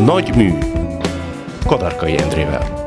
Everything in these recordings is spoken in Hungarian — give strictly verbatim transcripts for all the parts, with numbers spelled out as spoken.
Nagy mű Kadarkai Endrével.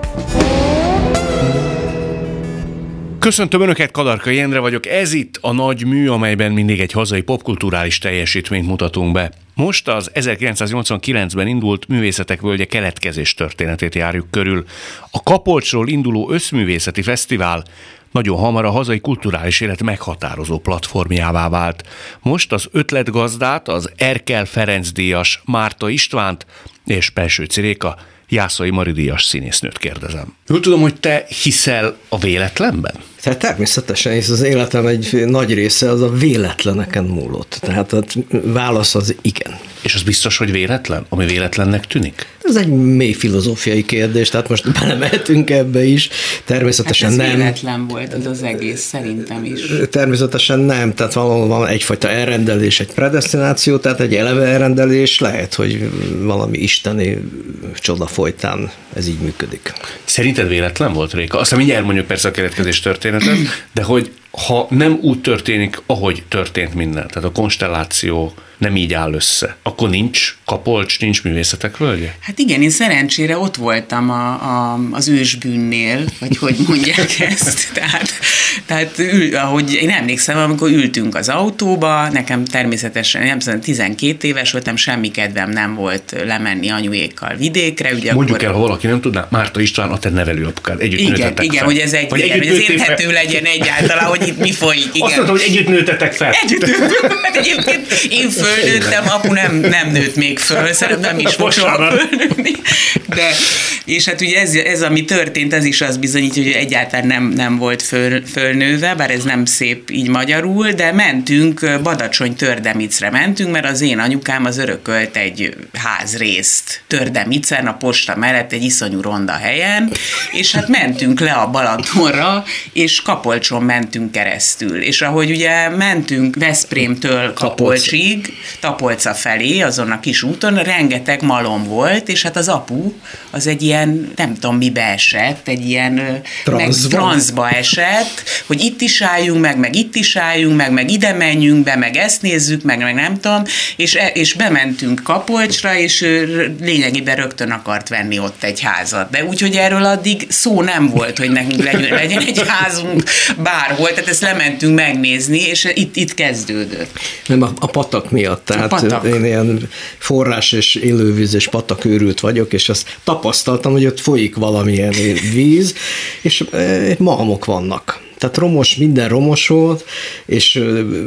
Köszöntöm Önöket, Kadarkai Endre vagyok. Ez itt a Nagy mű, amelyben mindig egy hazai popkulturális teljesítményt mutatunk be. Most az ezerkilencszáznyolcvankilencben indult Művészetek Völgye keletkezés történetét járjuk körül. A Kapolcsról induló Összművészeti Fesztivál nagyon hamar a hazai kulturális élet meghatározó platformjává vált. Most az ötletgazdát, az Erkel Ferenc díjas Márta Istvánt és Pelső Ciréka Jászai Mari díjas színésznőt kérdezem. Jól tudom, hogy te hiszel a véletlenben? Tehát természetesen, hisz az életem egy nagy része az a véletleneken múlott. Tehát a válasz az igen. És az biztos, hogy véletlen? Ami véletlennek tűnik? Ez egy mély filozófiai kérdés, tehát most belemehetünk ebbe is. Természetesen hát ez nem. véletlen volt az az egész, szerintem is. Természetesen nem, tehát valahol van egyfajta elrendelés, egy predesztináció, tehát egy eleve elrendelés, lehet, hogy valami isteni csoda folytán ez így működik. Szerinted véletlen volt, Réka? Aztán mindjárt mondjuk persze a keletkezés történetet, de hogy ha nem úgy történik, ahogy történt minden, tehát a konstelláció nem így áll össze, akkor nincs Kapolcs, nincs Művészetek Völgye? Hát igen, én szerencsére ott voltam a, a, az ősbűnnél, vagy hogy mondják ezt. Tehát, tehát ül, ahogy én emlékszem, amikor ültünk az autóba, nekem természetesen, nem tudom, tizenkét éves voltam, semmi kedvem nem volt lemenni anyuékkal vidékre. Ugye Mondjuk akkor... el, ha valaki nem tudná, Márta István a te nevelőapukád, együtt igen, nőtetek igen, fel. Hogy ez egy, igen, hogy ez érthető fel. Legyen egyáltalán, hogy itt mi folyik. Igen. Azt mondtam, hogy együtt nőtetek fel. Együtt nőtetek. Hát egyébként én fölnőttem, apu nem, nem nőtt még föl, szerintem nem is fog soha fölnőni. De, és hát ugye ez, ez, ami történt, ez is azt bizonyítja, hogy egyáltalán nem, nem volt föl, fölnőve, bár ez nem szép így magyarul, de mentünk, Badacsony Tördemicre mentünk, mert az én anyukám az örökölt egy házrészt Tördemicen, a posta mellett egy iszonyú ronda helyen, és hát mentünk le a Balatonra, és Kapolcson mentünk keresztül. És ahogy ugye mentünk Veszprémtől Kapolcsig, Tapolca felé, azon a kis úton, rengeteg malom volt, és hát az apu az egy ilyen, nem tudom mibe esett, egy ilyen transzba, meg, transzba esett, hogy itt is álljunk meg, meg itt is álljunk meg, meg ide menjünk be, meg ezt nézzük, meg, meg nem tudom, és, és bementünk Kapolcsra, és lényegében rögtön akart venni ott egy házat. De úgyhogy erről addig szó nem volt, hogy nekünk legyen, legyen egy házunk bárhol, tehát ezt lementünk megnézni, és itt, itt kezdődött. Nem, a, a patak miatt, tehát patak. Én ilyen forrás és élővíz és patakőrült vagyok, és azt tapasztaltam, hogy ott folyik valamilyen víz, és malmok vannak. Tehát romos, minden romos volt, és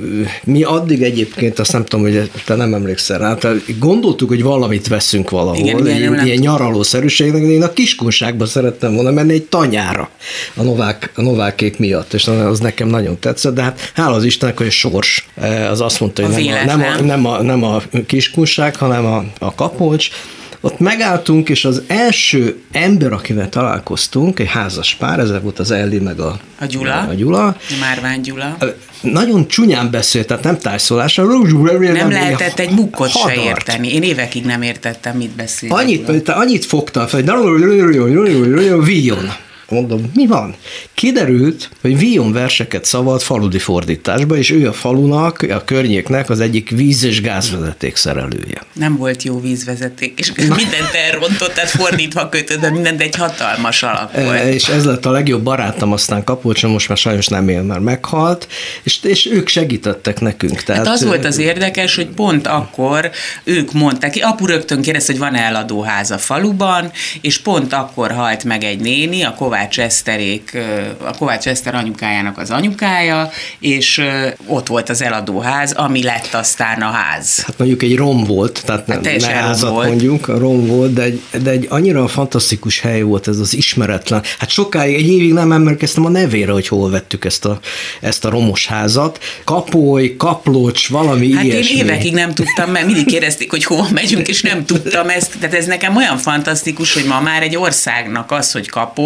mi addig egyébként, azt nem tudom, hogy te nem emlékszel rá, tehát gondoltuk, hogy valamit veszünk valahol, igen, ilyen, ilyen, ilyen nyaralószerűségnek, de én a Kiskunságban szerettem volna menni egy tanyára a, novák, a novákék miatt, és az nekem nagyon tetszett, de hát hála az Istennek, hogy a sors az azt mondta, hogy nem a, nem, a, nem, a, nem a Kiskunság, hanem a, a Kapolcs. Ott megálltunk, és az első ember, akivel találkoztunk, egy házas pár, ez volt az Elli meg a, a Gyula, a Gyula. Márvány Gyula. Nagyon csúnyán beszélt, tehát nem tájszólásra. Nem lehetett egy mukkot se érteni. Én évekig nem értettem, mit beszél. Annyit, annyit fogtam fel, hogy víjon. Mondom, mi van? Kiderült, hogy víjon verseket szavalt faludi fordításba, és ő a falunak, a környéknek az egyik víz- és gázvezeték szerelője. Nem volt jó vízvezeték, és mindent elrontott, tehát fordítva kötött, de mindent egy hatalmas alak volt. E, és ez lett a legjobb barátom, aztán Kapolcson, most már sajnos nem él, már meghalt, és, és ők segítettek nekünk. Tehát, hát az volt az érdekes, hogy pont akkor ők mondták, apu rögtön kérdezte, hogy van-e eladóház a faluban, és pont akkor halt meg egy néni, a Kovács Kovács Eszterék, a Kovács Eszter anyukájának az anyukája, és ott volt az eladóház, ami lett aztán a ház. Hát mondjuk egy rom volt, tehát nem hát ne házat volt. Mondjuk, rom volt, de egy, de egy annyira fantasztikus hely volt ez az ismeretlen. Hát sokáig, egy évig nem emlékeztem a nevére, hogy hol vettük ezt a, ezt a romos házat. Kapoly, Kaplócs, valami hát ilyesmi. Hát én évekig nem tudtam, mert mindig kérdezték, hogy hova megyünk, és nem tudtam ezt. Tehát ez nekem olyan fantasztikus, hogy ma már egy országnak az, hogy Kapolcs, ez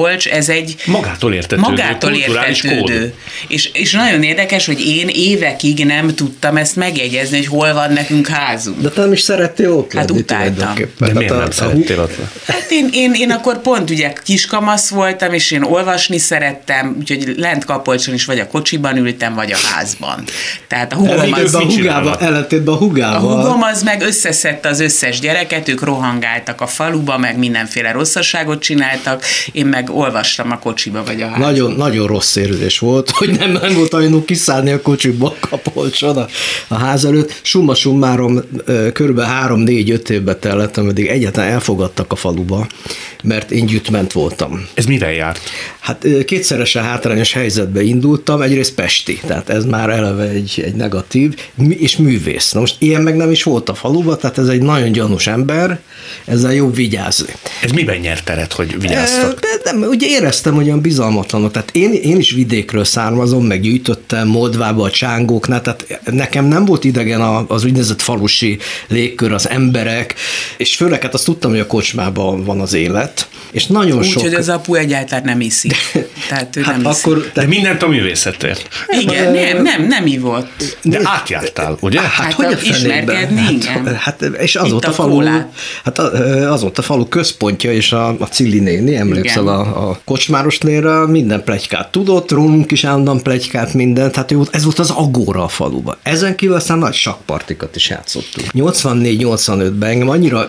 ez egy magától értetődő, magától értetődő. És, és nagyon érdekes, hogy én évekig nem tudtam ezt megjegyezni, hogy hol van nekünk házunk. De te nem is szerettél ott Hát lenni, utáltam. De miért hát nem a, szerettél ott? Hát én, én, én akkor pont ugye kiskamasz voltam, és én olvasni szerettem, úgyhogy lent Kapolcson is vagy a kocsiban ültem, vagy a házban. Tehát a hugom az... A hugával, ellentétben a hugával. A hugom az meg összeszedte az összes gyereket, ők rohangáltak a faluba, meg mindenféle rosszaságot csináltak, én meg olvastam a kocsiba, vagy a házban. Nagyon, nagyon rossz érzés volt, hogy nem, nem volt ajánló kiszállni a kocsiba Kapolcson a, a ház előtt. Summa summarum körülbelül három, négy, öt évbe tellett, ameddig egyáltalán elfogadtak a faluba, mert én gyűjtment voltam. Ez mivel járt? Hát kétszeresen hátrányos helyzetbe indultam, egyrészt pesti, tehát ez már eleve egy, egy negatív, és művész. Na most ilyen meg nem is volt a faluba, tehát ez egy nagyon gyanús ember, ezzel jobb vigyázni. Ez miben nyert teret, hogy vigyáztak? De nem, ugye éreztem, hogy olyan bizalmatlanok, tehát én, én is vidékről származom, meg gyűjtöttem Moldvába a csángóknál, tehát nekem nem volt idegen az úgynevezett falusi légkör, az emberek, és főleg hát azt tudtam, hogy a kocsmában van az élet, és nagyon Úgy, sok... hogy az apu egyáltalán nem iszik. Tehát ő hát nem akkor, iszik. De mindent a művészetért. Igen, nem, nem, nem ivott. De átjártál, ugye? Hát, Hát hogy a ismerkedni, fenében? igen. Hát, hát, és az Itt volt a, a falu, kólát. hát az volt a falu központja, és a, a Cilli néni, emlékszel a, a kocsmárosnéra, minden pletykát tudott, rólunk is állandóan pletykát, mindent, hát ez volt az agóra a faluban. Ezen kívül aztán nagy sakkpartikat is játszottunk. nyolcvannégy nyolcvanötben engem annyira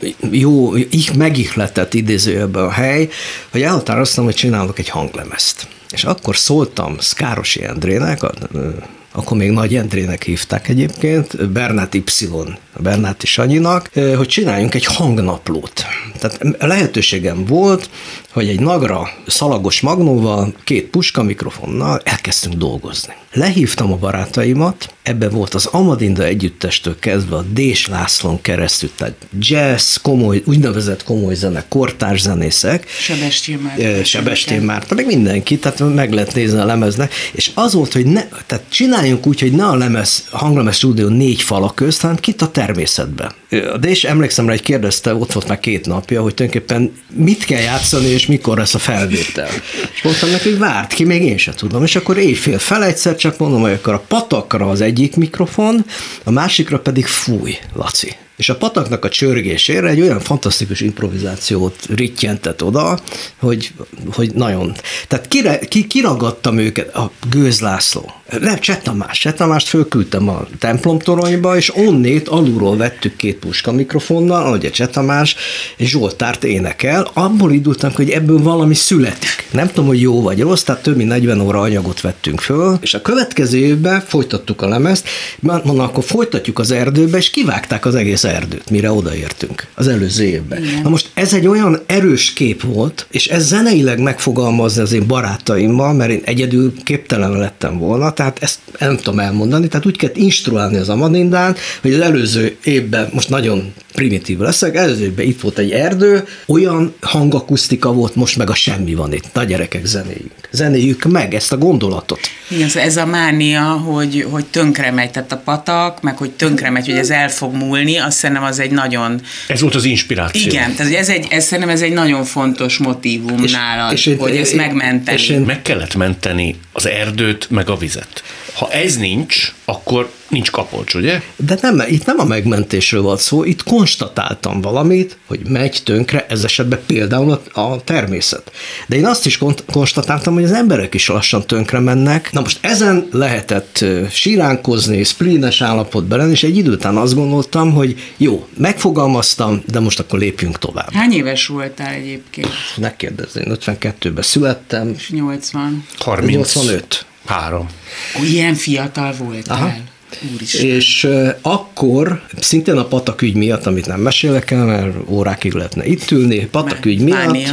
jó, megihletett idézőjelben a hely, hogy elhatároztam, hogy csinálok egy hanglemezt. És akkor szóltam Szkárosi Endrének, a, akkor még Nagy Endrének hívták egyébként, Bernát Y, Bernáti Sanyinak, hogy csináljunk egy hangnaplót. Tehát lehetőségem volt, hogy egy nagra szalagos magnóval, két puska mikrofonnal elkezdtünk dolgozni. Lehívtam a barátaimat, ebben volt az Amadinda együttestől kezdve a Dés Lászlón keresztül, tehát jazz, komoly, úgynevezett komoly zene, kortárs zenészek. Sebestyén Márta. Sebestyén Márta, meg mindenki, tehát meg lehet nézni a lemeznek, és az volt, hogy ne, tehát csináljunk úgy, hogy ne a lemez, hanglemez stúdió négy fala közt, hanem kit a természetbe. A Dés, emlékszem rá, hogy kérdezte, ott volt már két napja, hogy tulajdonképpen mit kell játszani, és mikor lesz a felvétel. És mondtam neki, hogy várt ki, még én sem tudom. És akkor éjfél fel egyszer csak mondom, hogy akkor a patakra az egyik mikrofon, a másikra pedig fúj, Laci. És a pataknak a csörgésére egy olyan fantasztikus improvizációt rittyentett oda, hogy, hogy nagyon... Tehát kire, ki, kiragadtam őket, a Gőz László. Nem, Cseh Tamás. Cseh Tamást fölküldtem a templomtoronyba, és onnét alulról vettük két puska mikrofonnal, ahogy a Cseh Tamás és Zsoltárt énekel. Abból indultam, hogy ebből valami születik. Nem tudom, hogy jó vagy rossz, tehát több mint negyven óra anyagot vettünk föl, és a következő évben folytattuk a lemezt, mondom, akkor folytatjuk az erdőbe, és kivágták az egész erdőt, mire odaértünk az előző évben. Igen. Na most ez egy olyan erős kép volt, és ez zeneileg megfogalmazni az én barátaimmal, mert én egyedül képtelen lettem volna, tehát ezt nem tudom elmondani, tehát úgy kellett instruálni az Amadindán, hogy az előző évben, most nagyon primitív leszek, előző évben itt volt egy erdő, olyan hangakusztika volt, most meg a semmi van itt. Na gyerekek, zenéljük. Zenéljük meg ezt a gondolatot. Igen, ez a mánia, hogy, hogy tönkre megy, tehát a patak, meg hogy tönkre megy, hogy ez el fog múlni, azt szerintem az egy nagyon... Ez volt az inspiráció. Igen, tehát ez egy, ez szerintem ez egy nagyon fontos motívum és, nálad, és hogy én, ezt megmenteni. És én... Meg kellett menteni az erdőt, meg a vizet. Ha ez nincs, akkor nincs Kapolcs, ugye? De nem, itt nem a megmentésről volt szó, itt konstatáltam valamit, hogy megy tönkre, ez esetben például a, a természet. De én azt is konstatáltam, hogy az emberek is lassan tönkre mennek. Na most ezen lehetett siránkozni, spleenes állapotban lenni, és egy idő után azt gondoltam, hogy jó, megfogalmaztam, de most akkor lépjünk tovább. Hány éves voltál egyébként? Ne kérdezz, én ötvenkettőben születtem. És nyolcvan. harminc. nyolcvanöt. Három. Ó, ilyen fiatal voltál. Aha. Úristen. És uh, akkor szintén a Patak ügy miatt, amit nem mesélek el, mert órákig lehetne itt ülni, Patak ügy miatt,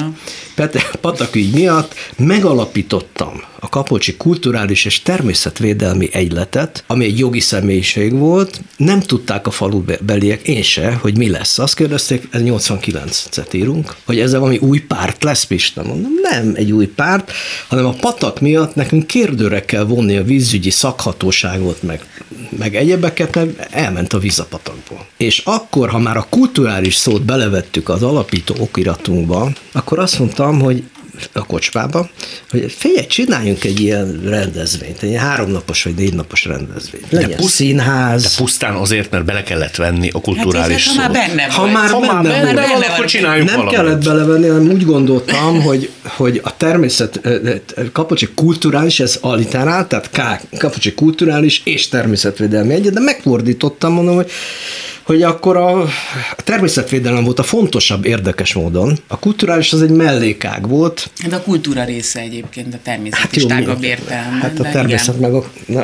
Patak ügy miatt megalapítottam a Kapolcsi Kulturális és Természetvédelmi Egyletet, ami egy jogi személyiség volt. Nem tudták a falubeliek, én se, hogy mi lesz. Azt kérdezték, ez nyolcvankilencet írunk, hogy ez valami új párt lesz, Pista. Mondom, nem egy új párt, hanem a Patak miatt nekünk kérdőre kell vonni a vízügyi szakhatóságot, meg, meg egyebeket, mert elment a víz a patakból. És akkor, ha már a kulturális szót belevettük az alapító okiratunkba, akkor azt mondtam, hogy a kocsmába, hogy figyelj, csináljunk egy ilyen rendezvényt, egy háromnapos vagy négy napos rendezvényt. Legyen de puszt, színház. De pusztán azért, mert bele kellett venni a kulturális hát, szót. Ha már benne ha már ha benne, már benne, benne benne volt, akkor csináljunk nem valamit. kellett belevenni, hanem úgy gondoltam, hogy, hogy a természet, Kapocsi kulturális, ez alliterál, tehát K, Kapocsi kulturális és természetvédelmi egyet, de megfordítottam, mondom, hogy hogy akkor a, a természetvédelem volt a fontosabb érdekes módon, a kulturális az egy mellékág volt. De a kultúra része egyébként, a természet hát is tágabb értelme. Hát a természet igen. meg a... Na.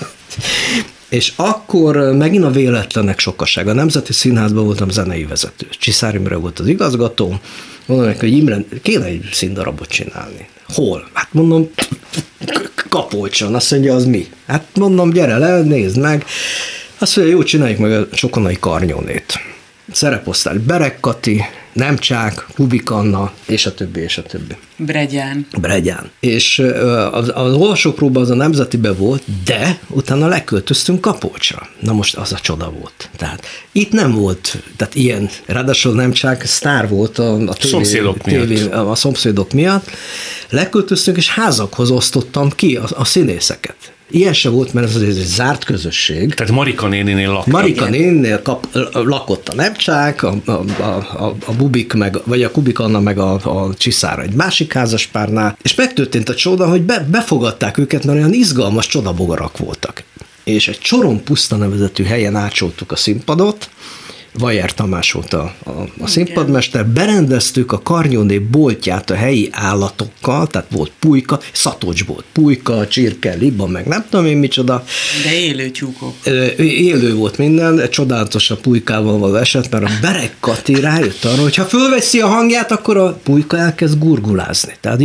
És akkor megint a véletlenek sokasága. A Nemzeti Színházban voltam zenei vezető. Csiszár Imre volt az igazgató. Mondom neki, hogy Imre, kéne egy színdarabot csinálni. Hol? Hát mondom, Kapolcson. Azt mondja, az mi? Hát mondom, gyere le, nézd meg. Azt mondja, jó, csináljuk meg a Csokonai Karnyónét. Szereposztály Berek Kati, Nemcsák, Kubik Anna, és a többi, és a többi. Bregyán. Bregyán. És az, az olvasópróba az a Nemzetibe volt, de utána leköltöztünk Kapolcsra. Na most az a csoda volt. Tehát itt nem volt, tehát ilyen, ráadásul Nemcsák sztár volt a, a, tévé, szomszédok tévé, miatt. a szomszédok miatt. Leköltöztünk, és házakhoz osztottam ki a, a színészeket. Ilyen se volt, mert ez egy zárt közösség. Tehát Marika néninél lakott. Marika néninél kap, lakott a Nemcsák, a, a, a, a Bubik, meg, vagy a Kubik Anna, meg a, a Csiszár egy másik házaspárnál, és megtörtént a csoda, hogy be, befogadták őket, mert olyan izgalmas csodabogarak voltak. És egy Csoron Puszta nevezetű helyen ácsoltuk a színpadot, Vajer Tamás volt a, a, a színpadmester, berendeztük a Karnyóné boltját a helyi állatokkal, tehát volt pulyka, Szatocs volt pulyka, csirke, liba, meg nem tudom én micsoda. De élő tyúkok. Élő volt minden, csodálatos a pulykával való eset, mert a Berek Kati rájött arra, hogy ha fölveszi a hangját, akkor a pulyka elkezd gurgulázni. Tehát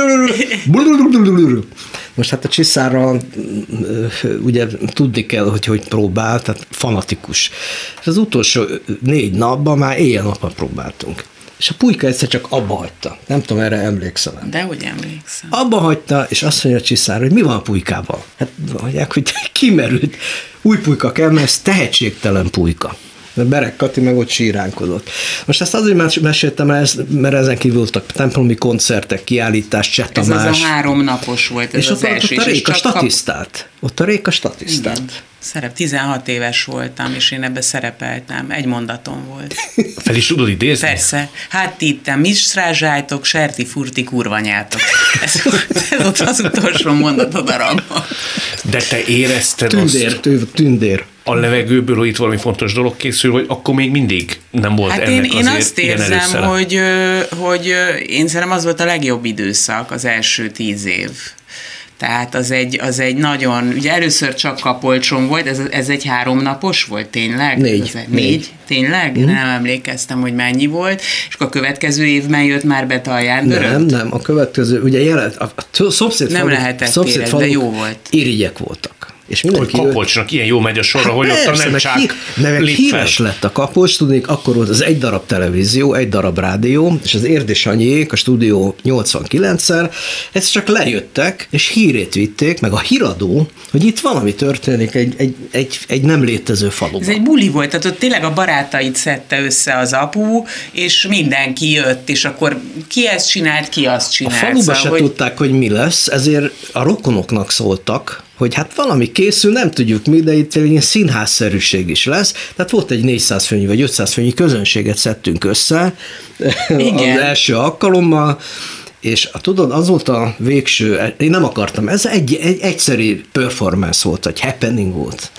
most hát a Csiszárral ugye tudni kell, hogy hogy próbál, tehát fanatikus. És az utolsó négy napban már éjjel-nappal próbáltunk. És a pulyka egyszer csak abba hagyta. Nem tudom, erre emlékszem. Dehogy emlékszem. Abba hagyta, és azt mondja a Csiszár, hogy mi van a pulykával? Hát mondják, hogy kimerült. Új pulyka kell, mert ez tehetségtelen pulyka. De Berek Kati meg ott síránkodott. Most ezt azért meséltem, mert ezen kívül voltak templomi koncertek, kiállítás, Cseh Tamás. Ez az a három napos volt, ez és az ott, első. ott a Réka statisztált. Kap... Ott a Réka statisztált. Igen. Szerep, tizenhat éves voltam, és én ebbe szerepeltem. Egy mondatom volt. Fel is tudod idézni? Persze. Hát ittem, mi strázsájtok, serti, furti, kurvanyátok. Ez, ez ott az utolsó mondat a darabban. De te érezted tündér, azt tündér, tündér. a levegőből, hogy itt valami fontos dolog készül, hogy akkor még mindig nem volt hát ennek én, én azért azt érzem, hogy, hogy én szerintem az volt a legjobb időszak, az első tíz év. Tehát az egy, az egy nagyon, ugye először csak Kapolcson volt, ez, ez egy háromnapos volt tényleg? Négy. Ez egy, négy. négy? Tényleg? Mm. Nem emlékeztem, hogy mennyi volt, és akkor a következő évben jött már be Talján Dörönt? Nem, nem, a következő, ugye jelent, a, a szomszéd nem faluk, lehetett szomszéd élet, de jó volt. Irigyek voltak. És hogy Kapolcsnak ilyen jó megy a sorra, hát hogy persze, ott a nem csak hí, híres fel. Lett a Kapolcs, tudnék, akkor volt az egy darab televízió, egy darab rádió, és az Érdi Sanyiék, a stúdió nyolcvankilencszer, ezt csak lejöttek, és hírét vitték, meg a híradó, hogy itt valami történik egy, egy, egy, egy nem létező faluban. Ez egy buli volt, tehát ott tényleg a barátait szedte össze az apu, és mindenki jött, és akkor ki ezt csinált, ki azt csinált. A faluban szóval, se hogy... tudták, hogy mi lesz, ezért a rokonoknak szóltak, hogy hát valami készül, nem tudjuk mi, de itt egy színházszerűség is lesz. Tehát volt egy négyszáz főnyi vagy ötszáz főnyi közönséget szedtünk össze igen. az első alkalommal, és tudod, az volt a végső, én nem akartam, ez egy, egy egyszerű performance volt, egy happening volt.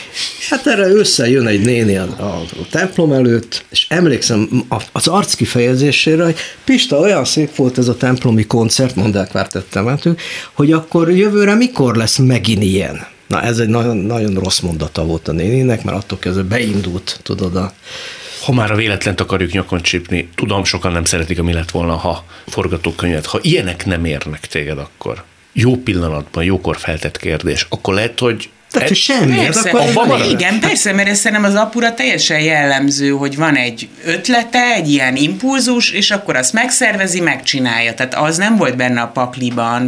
Hát erre összejön egy néni a, a templom előtt, és emlékszem az arc kifejezésére, hogy Pista, olyan szép volt ez a templomi koncert, mondják vártettemető, hogy akkor jövőre mikor lesz megint ilyen? Na ez egy nagyon, nagyon rossz mondata volt a néninek, mert attól kezdve beindult, tudod, a... Ha már a véletlent akarjuk nyakon csípni, tudom, sokan nem szeretik, ami lett volna, ha forgatókönyvet. Ha ilyenek nem érnek téged, akkor jó pillanatban, jókor feltett kérdés, akkor lehet, hogy tehát, hogy semmi. Persze, akkor igen, persze, mert ez szerintem az apura teljesen jellemző, hogy van egy ötlete, egy ilyen impulzus, és akkor azt megszervezi, megcsinálja. Tehát az nem volt benne a pakliban,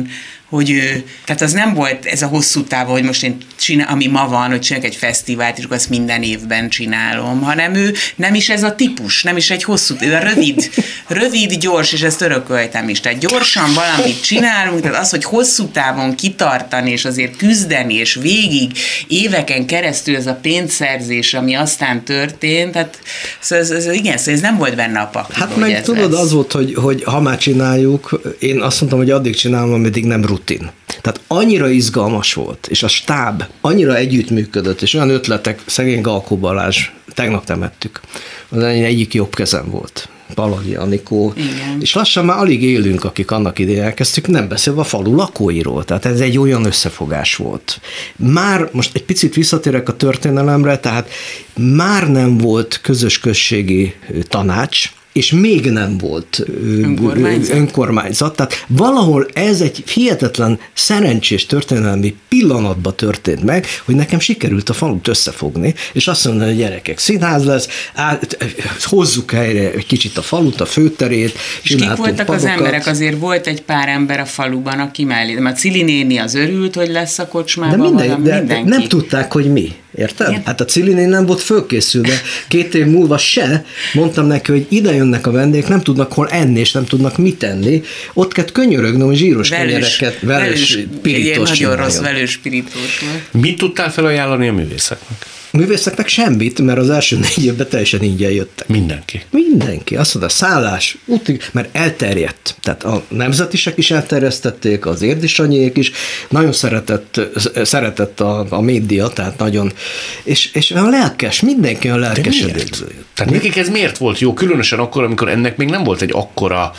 hogy ő, tehát az nem volt ez a hosszú távon, hogy most én csinál, ami ma van, hogy csinálok egy fesztivált, és akkor azt minden évben csinálom, hanem ő nem is ez a típus, nem is egy hosszú, ez a rövid, rövid, gyors, és ezt örököltem is. Tehát gyorsan valamit csinálunk, tehát az, hogy hosszú távon kitartani, és azért küzdeni, és végig éveken keresztül ez a pénzszerzés, ami aztán történt, tehát szóval ez, ez, igen, szóval ez nem volt benne a pakliban. Hát meg tudod, lesz. Az volt, hogy, hogy ha már csináljuk, én azt mondtam, hogy addig csinálom, ameddig nem rutin. Tehát annyira izgalmas volt, és a stáb annyira együttműködött, és olyan ötletek, szegény Galkó Balázs, tegnap temettük, az egyik jobb kezem volt. Palagi Anikó, igen. És lassan már alig élünk, akik annak idején elkezdtük, nem beszélve a falu lakóiról, tehát ez egy olyan összefogás volt. Már most egy picit visszatérek a történelemre, tehát már nem volt közös községi tanács, és még nem volt önkormányzat. önkormányzat. Tehát valahol ez egy hihetetlen szerencsés történelmi pillanatban történt meg, hogy nekem sikerült a falut összefogni, és azt mondani, hogy gyerekek, színház lesz, át, hozzuk helyre egy kicsit a falut, a főterét, és kik voltak padokat. Az emberek? Azért volt egy pár ember a faluban, aki mellé. De a Cili néni az örült, hogy lesz a kocsmában, de, minden, de mindenki. Nem tudták, hogy mi. Érted? Igen. Hát a Cili néni nem volt fölkészülve. Két év múlva se mondtam neki, hogy ide jönnek a vendégek, nem tudnak hol enni, és nem tudnak mit enni. Ott kell könyörögnöm, hogy zsíros kenyereket, velős pirítós nagyon rossz velős pirítós volt. Mit tudtál felajánlani a művészeknek? A művészeknek semmit, mert az első négy évben teljesen ingyen jöttek. Mindenki. Mindenki. Azt mondta, szállás, útig, mert elterjedt. Tehát a nemzetisek is elterjesztették, az érdisanyiék is. Nagyon szeretett, szeretett a, a média, tehát nagyon, és, és a lelkes, mindenki a lelkes. Tehát nekik ez miért volt jó? Különösen akkor, amikor ennek még nem volt egy akkora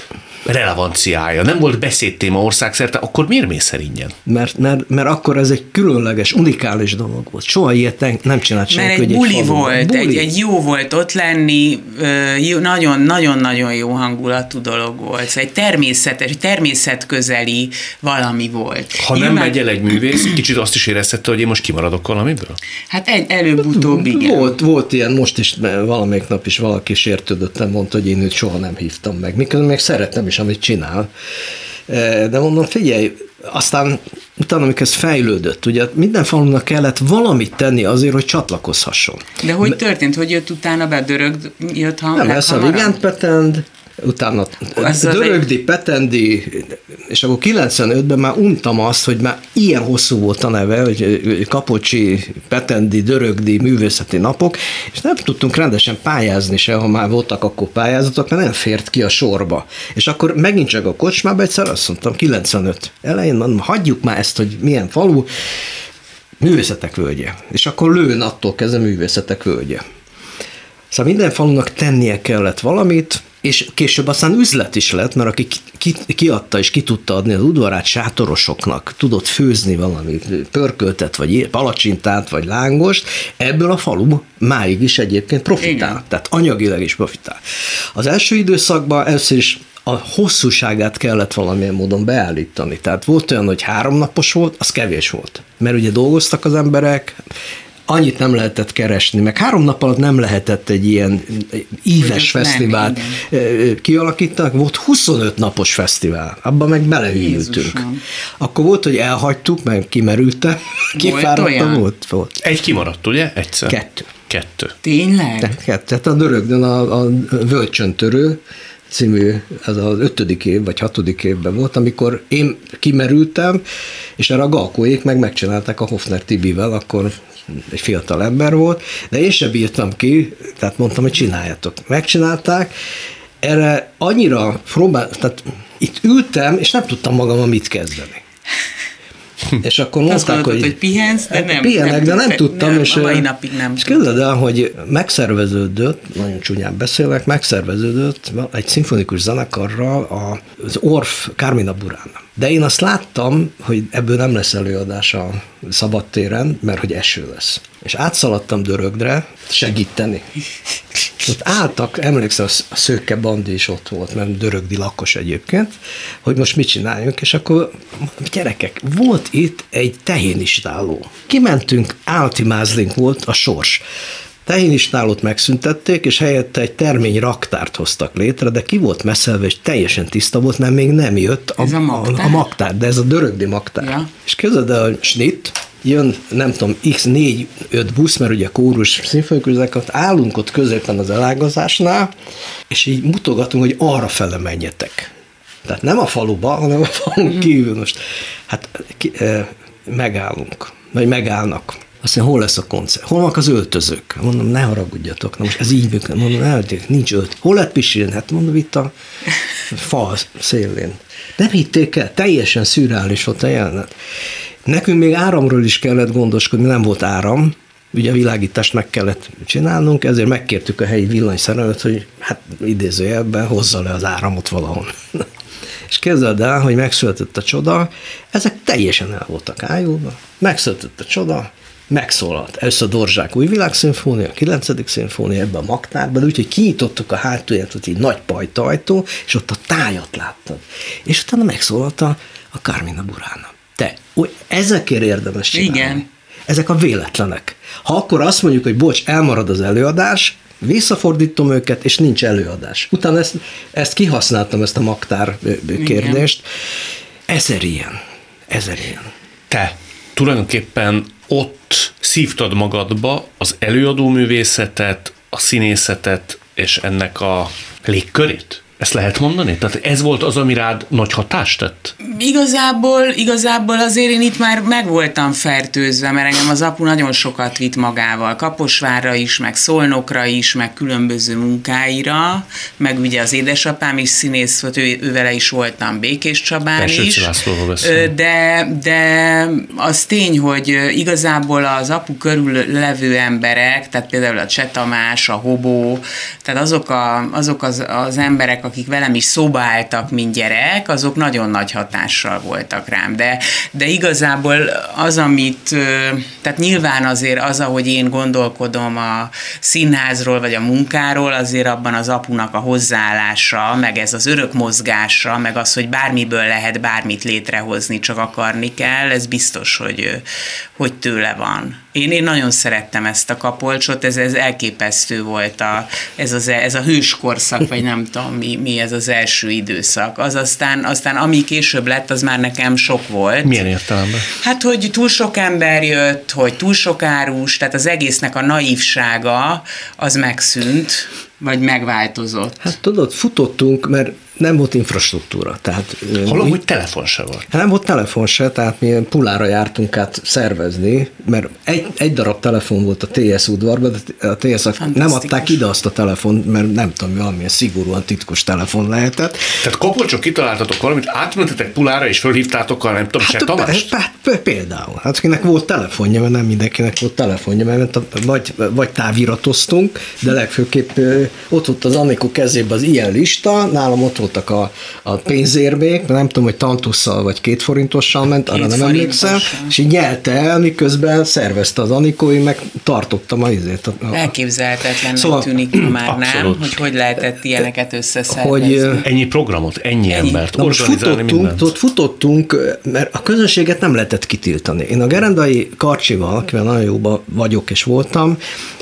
relevanciája, nem volt beszédtéma országszerte, akkor miért mész el ingyen? Mert, mert, mert akkor ez egy különleges, unikális dolog volt. Soha ilyet nem csinált senki. Mert egy buli egy volt, buli. Egy, egy jó volt ott lenni, nagyon-nagyon-nagyon jó hangulatú dolog volt. Szóval egy természetes, természetközeli valami volt. Ha nem megy el egy művész, kicsit azt is érezhette, hogy én most kimaradok valamiből? Hát egy, előbb-utóbb igen. Volt, volt ilyen, most is valamelyik nap is valaki sértődötten mondta, hogy én őt soha nem hívtam meg. Miközben még szeretem is, amit csinál. De mondom, figyelj, aztán utána, amikor ez fejlődött, ugye minden falunak kellett valamit tenni azért, hogy csatlakozhasson. De hogy történt, hogy jött utána be Dörög, jött ha nem, ez a Vigán Petend, utána Dörögdi, egy... Petendi, és akkor kilencvenötben már untam azt, hogy már ilyen hosszú volt a neve, hogy Kapocsi, Petendi, Dörögdi művészeti napok, és nem tudtunk rendesen pályázni se, ha már voltak akkor pályázatok, mert nem fért ki a sorba. És akkor megint csak a kocsmába egyszer azt mondtam, kilencvenöt elején mondom, hagyjuk már ezt, hogy milyen falu, művészetek völgye. És akkor lőn attól kezdve művészetek völgye. Szóval minden falunak tennie kellett valamit, és később aztán üzlet is lett, mert aki ki, ki, kiadta és ki tudta adni az udvarát sátorosoknak, tudott főzni valamit, pörköltet, vagy palacsintát, vagy lángost, ebből a falu máig is egyébként profitál. Igen. Tehát anyagileg is profitál. Az első időszakban először is a hosszúságát kellett valamilyen módon beállítani. Tehát volt olyan, hogy háromnapos volt, az kevés volt. Mert ugye dolgoztak az emberek, annyit nem lehetett keresni, meg három nap alatt nem lehetett egy ilyen íves fesztivált kialakítani, volt huszonöt napos fesztivál, abban meg belehűltünk. Akkor volt, hogy elhagytuk, meg kimerültem, kifáradtam, volt, volt. Egy kimaradt, ugye? Egyszer? Kettő. Kettő. Tényleg? Kettő. Tehát a Dörögdön a, a Völcsöntörő című, ez az ötödik év, vagy hatodik évben volt, amikor én kimerültem, és erre a Galkóék meg megcsinálták a Hofner Tibivel, akkor egy fiatal ember volt, de én sem bírtam ki, tehát mondtam, hogy csináljátok. Megcsinálták, erre annyira próbál, tehát itt ültem, és nem tudtam magammal mit kezdeni. És akkor mondták, mondtad, hogy, hogy pihensz, de nem. Pihenek, nem de nem tudtam. Nem, és, a mai napig nem. És képzeld el, hogy megszerveződött, nagyon csúnyán beszélek, megszerveződött egy szimfonikus zenekarral az Orff Carmina Burana. De én azt láttam, hogy ebből nem lesz előadás a szabadtéren, mert hogy eső lesz. És átszaladtam Dörögre segíteni. Ott álltak, emlékszem, a Szőke Bandi is ott volt, mert dörögdi lakos egyébként, hogy most mit csináljunk, és akkor gyerekek, volt itt egy tehénistáló. Kimentünk, állati mázlink volt a sors. tehénistállót megszüntették, és helyette egy termény raktárt hoztak létre, de ki volt messzelve, és teljesen tiszta volt, mert még nem jött a, ez a, magtár? a, a magtár, de ez a dörögdi magtár. Ja. És képzeld el, a snit, jön, nem tudom, x négy öt busz, mert ugye kórus szimfonikusok, állunk ott középen az elágazásnál, és így mutogatunk, hogy arra fele menjetek. Tehát nem a faluba, hanem a falun kívül most. Hát ki, eh, megállunk, vagy megállnak. Azt mondja, hol lesz a koncert? Hol vannak az öltözők? Mondom, ne haragudjatok. Na most ez így működik. Mondom, ne, nincs ölt. Hol lehet pisilni? Hát mondom, itt a fal szélén. Nem hitték el, teljesen szürreális volt a jelenet. Nekünk még áramról is kellett gondoskodni, nem volt áram, ugye a világítást meg kellett csinálnunk, ezért megkértük a helyi villanyszerelőt, hogy hát idézőjelben hozza le az áramot valahol. És képzeld el, hogy megszületett a csoda, ezek teljesen el voltak ájulva, megszületett a csoda, megszólalt. Először a Dvořák új világszimfónia, a kilencedik szimfónia ebben a magtárban, úgyhogy kinyitottuk a hátulját, hogy egy nagy pajtajtó, és ott a tájat láttad. És utána megszólalt a, a Carmina Burana. Te, ezekért érdemes csinálni. Igen. Ezek a véletlenek. Ha akkor azt mondjuk, hogy bocs, elmarad az előadás, visszafordítom őket, és nincs előadás. Utána ezt, ezt kihasználtam, ezt a magtár kérdést. Igen. Ezer ilyen. Ezer ilyen. Te tulajdonképpen ott szívtad magadba az előadóművészetet, a színészetet, és ennek a légkörét? Ezt lehet mondani? Tehát ez volt az, ami rád nagy hatást tett? Igazából, igazából azért én itt már meg voltam fertőzve, mert engem az apu nagyon sokat vitt magával. Kaposvárra is, meg Szolnokra is, meg különböző munkáira, meg ugye az édesapám is színész volt, ő, ő vele is voltam Békés Csabán is. De, de az tény, hogy igazából az apu körül levő emberek, tehát például a Cseh Tamás, a Hobó, tehát azok, a, azok az, az emberek, akik velem is szóba álltak, mint gyerek, azok nagyon nagy hatással voltak rám. De, de igazából az, amit, tehát nyilván azért az, ahogy én gondolkodom a színházról, vagy a munkáról, azért abban az apunak a hozzáállása, meg ez az örök mozgása, meg az, hogy bármiből lehet bármit létrehozni, csak akarni kell, ez biztos, hogy, hogy tőle van. Én, én nagyon szerettem ezt a Kapolcsot, ez, ez elképesztő volt, a, ez, az, ez a hőskorszak, vagy nem tudom, mi, mi ez az első időszak. Az aztán, aztán ami később lett, az már nekem sok volt. Milyen értelemben? Hát, hogy túl sok ember jött, hogy túl sok árus, tehát az egésznek a naívsága az megszűnt, vagy megváltozott. Hát tudod, futottunk, mert nem volt infrastruktúra. Tehát, hallom, hogy telefon se volt. Nem volt telefon se, tehát mi Pulára jártunk át szervezni, mert egy, egy darab telefon volt a té es udvarban, de a té es nem adták ide azt a telefont, mert nem tudom, valamilyen szigorúan titkos telefon lehetett. Tehát Kapolcson kitaláltatok valamit, átmentetek Pulára és fölhívtátok a nem tudom, hát, se Tamást? Hát, például. Hát akinek volt telefonja, mert nem mindenkinek volt telefonja, mert vagy, vagy táviratoztunk, de legfőképp ott volt az Anikó kezében az ilyen lista, nálam ott voltak a, a pénzérmék, nem tudom, hogy tantusszal vagy két forintossal ment, arra nem emlékszem, és így nyelte el, miközben szervezte az Anikó, én meg tartottam a izét. A, a... Elképzelhetetlennek szóval, tűnik már, abszolút. Nem? Hogy hogy lehetett ilyeneket összeszervezni. Hogy, ennyi programot, ennyi, ennyi. embert, Na, organizálni mindent. Ott futottunk, mert a közönséget nem lehetett kitiltani. Én a Gerendai Karcsival, akivel nagyon jóban vagyok és voltam,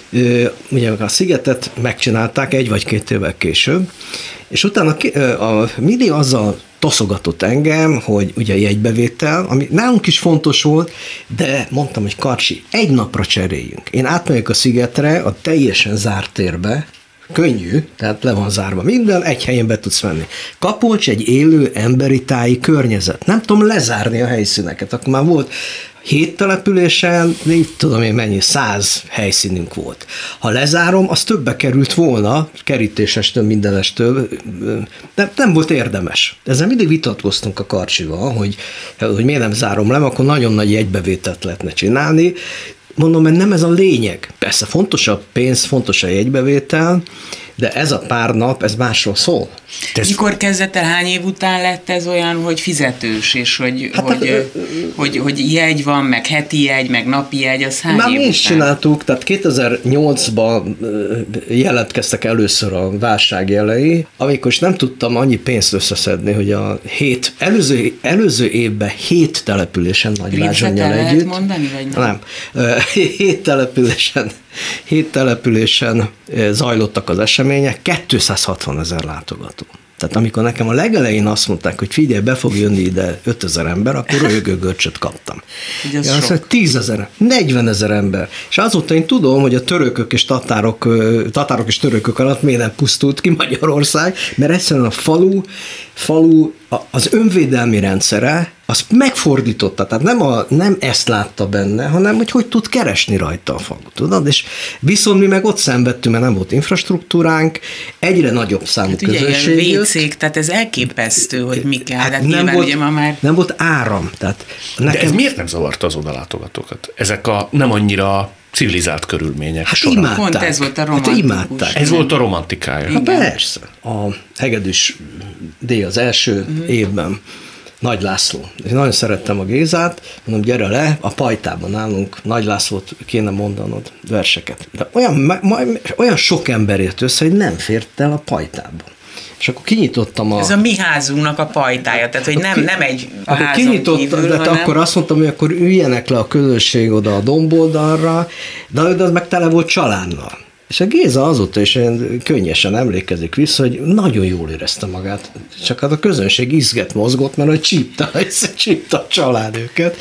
ugye a Szigetet megcsinálták egy vagy két évvel később, és utána a Midi azzal toszogatott engem, hogy ugye jegybevétel, ami nálunk is fontos volt, de mondtam, hogy Karcsi, egy napra cseréljünk. Én átmegyek a Szigetre, a teljesen zárt térbe, könnyű, tehát le van zárva minden, egy helyen be tudsz menni. Kapolcs egy élő emberi táji környezet. Nem tudom lezárni a helyszíneket. Akkor már volt hét településen, így tudom én mennyi, száz helyszínünk volt. Ha lezárom, az többbe került volna, kerítésestől, mindenestől, de nem volt érdemes. Ezzel mindig vitatkoztunk a Karcsival, hogy, hogy miért nem zárom le, akkor nagyon nagy jegybevételt lehetne csinálni. Mondom, mert nem ez a lényeg. Persze fontos a pénz, fontos a jegybevétel, de ez a pár nap, ez másról szól. Mikor kezdett el, hány év után lett ez olyan, hogy fizetős, és hogy, hát hogy, a, hogy, hogy jegy van, meg heti jegy, meg napi jegy, az hány már év mi után? is csináltuk, tehát kétezer-nyolcban jelentkeztek először a válság jelei, amikor is nem tudtam annyi pénzt összeszedni, hogy a hét, előző, előző évben hét településen Nagyvázsonnyal együtt. lehet mondani, vagy nem? Nem. Hét településen Hét településen zajlottak az események, kétszázhatvan ezer látogató. Tehát amikor nekem a legelején azt mondták, hogy figyelj, be fog jönni ide ötezer ember, akkor röhögő-görcsöt kaptam. Ja, azt mondja, tízezer, negyvenezer ember. És azóta én tudom, hogy a törökök és tatárok, tatárok és törökök alatt miért nem pusztult ki Magyarország, mert egyszerűen a falu, falu az önvédelmi rendszere, azt megfordította, tehát nem, a, nem ezt látta benne, hanem hogy hogy tud keresni rajta a falu, tudod? És viszont mi meg ott szenvedtünk, mert nem volt infrastruktúránk, egyre nagyobb számú hát közösség ugye ilyen vécék, tehát ez elképesztő, hogy mi kell, hát nem, volt, ugye ma már... nem volt áram. Tehát nekem... De ez miért nem zavarta az odalátogatókat? Ezek a nem annyira civilizált körülmények hát során. Imádták. Pont ez volt a romantikus. Hát ez volt a romantikája. Hát persze. A Hegedűs díj az első uh-huh. évben. Nagy László. Én nagyon szerettem a Gézát, mondom, gyere le, a pajtában állunk, Nagy Lászlót kéne mondanod, verseket. De olyan, ma, olyan sok ember ért össze, hogy nem fért el a pajtába. És akkor kinyitottam a... Ez a mi házunknak a pajtája, tehát hogy nem, nem egy a akkor házon kinyitottam, kívül, de hanem... akkor azt mondtam, hogy akkor üljenek le a közösség oda a domboldalra, de az meg tele volt csalánnal. És a Géza azóta is könnyesen emlékezik vissza, hogy nagyon jól érezte magát. Csak hát a közönség izget mozgott, mert hogy csípta, csípta a család őket.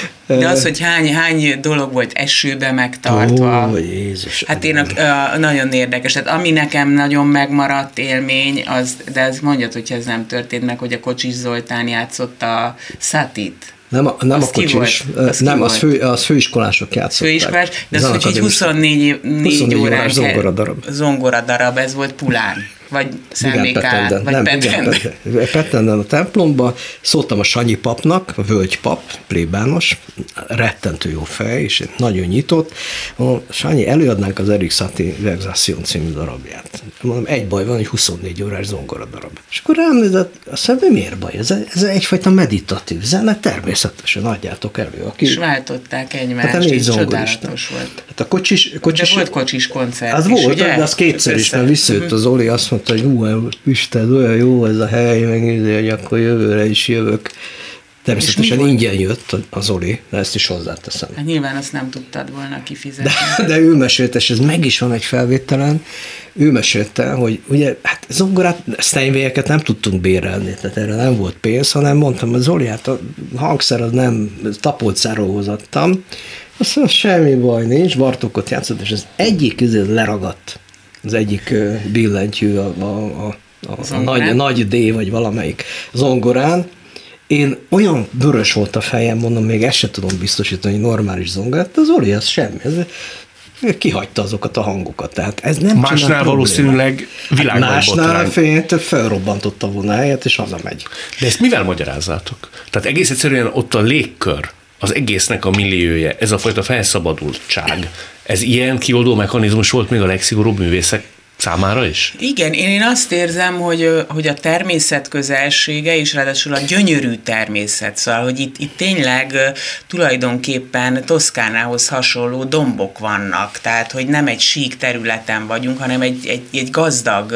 De az, hogy hány, hány dolog volt esőbe megtartva. Ó, Jézus. Hát én a, a, nagyon érdekes. Tehát ami nekem nagyon megmaradt élmény, az, de ez mondjad, hogyha ez nem történt meg, hogy a Kocsis Zoltán játszott a Satit. Nem, a, nem az a Kocsis, az nem, az, fő, az főiskolások játszották. Főiskolás, de az, hogy egy huszonnégy, huszonnégy órás zongoradarab. Zongoradarab, ez volt Pulán. Vagy Szemékán, vagy Petenden. Petenden a templomban, szóltam a Sanyi papnak, a völgy pap, plébános, rettentő jó fej, és nagyon nyitott. Mondom, Sanyi, előadnánk az Erik Satie Vexation című darabját. Mondom, egy baj van, hogy huszonnégy órás zongoradarab. És akkor rám nézett, azt mondja, miért baj? Ez, ez egyfajta meditatív zene, természetesen adjátok elő. Aki... És váltották egymást, hát és csodálatos volt. Hát a Kocsis, Kocsis, de volt Kocsis koncert az is, volt, ugye? de az kétszer is, mert visszajött az Oli, azt mondta, hogy hú, Isten, olyan jó ez a hely, megnézni, hogy akkor jövőre is jövök. Természetesen ingyen jött az Oli, de ezt is hozzáteszem. Hát nyilván azt nem tudtad volna kifizetni. De, de ő mesélte, és ez meg is van egy felvételen, ő mesélte, hogy ugye, hát zongorát, Steinwayeket nem tudtunk bérelni, tehát erre nem volt pénz, hanem mondtam, hogy Zoli, hát a hangszer az nem, Tapolcáról hozattam, azt mondja, semmi baj nincs, Bartókot játszott, és az egyik izé leragadt, az egyik billentyű a, a, a, a, a nagy, nagy D, vagy valamelyik zongorán. Én olyan vörös volt a fejem, mondom, még ezt sem tudom biztosítani, hogy normális zongorát, az Oli, az semmi. Ez, kihagyta azokat a hangokat, tehát ez nem másnál valószínűleg világban hát másnál fényt felrobbantotta volna helyet, és hazamegy. De ezt mivel magyarázzátok? Tehát egész egyszerűen ott a légkör, az egésznek a milliója, ez a fajta felszabadultság, ez ilyen kioldó mechanizmus volt még a legszigorúbb művészek számára is? Igen, én, én azt érzem, hogy, hogy a természet közelsége, és ráadásul a gyönyörű természet, szóval, hogy itt, itt tényleg tulajdonképpen Toszkánához hasonló dombok vannak, tehát, hogy nem egy sík területen vagyunk, hanem egy, egy, egy gazdag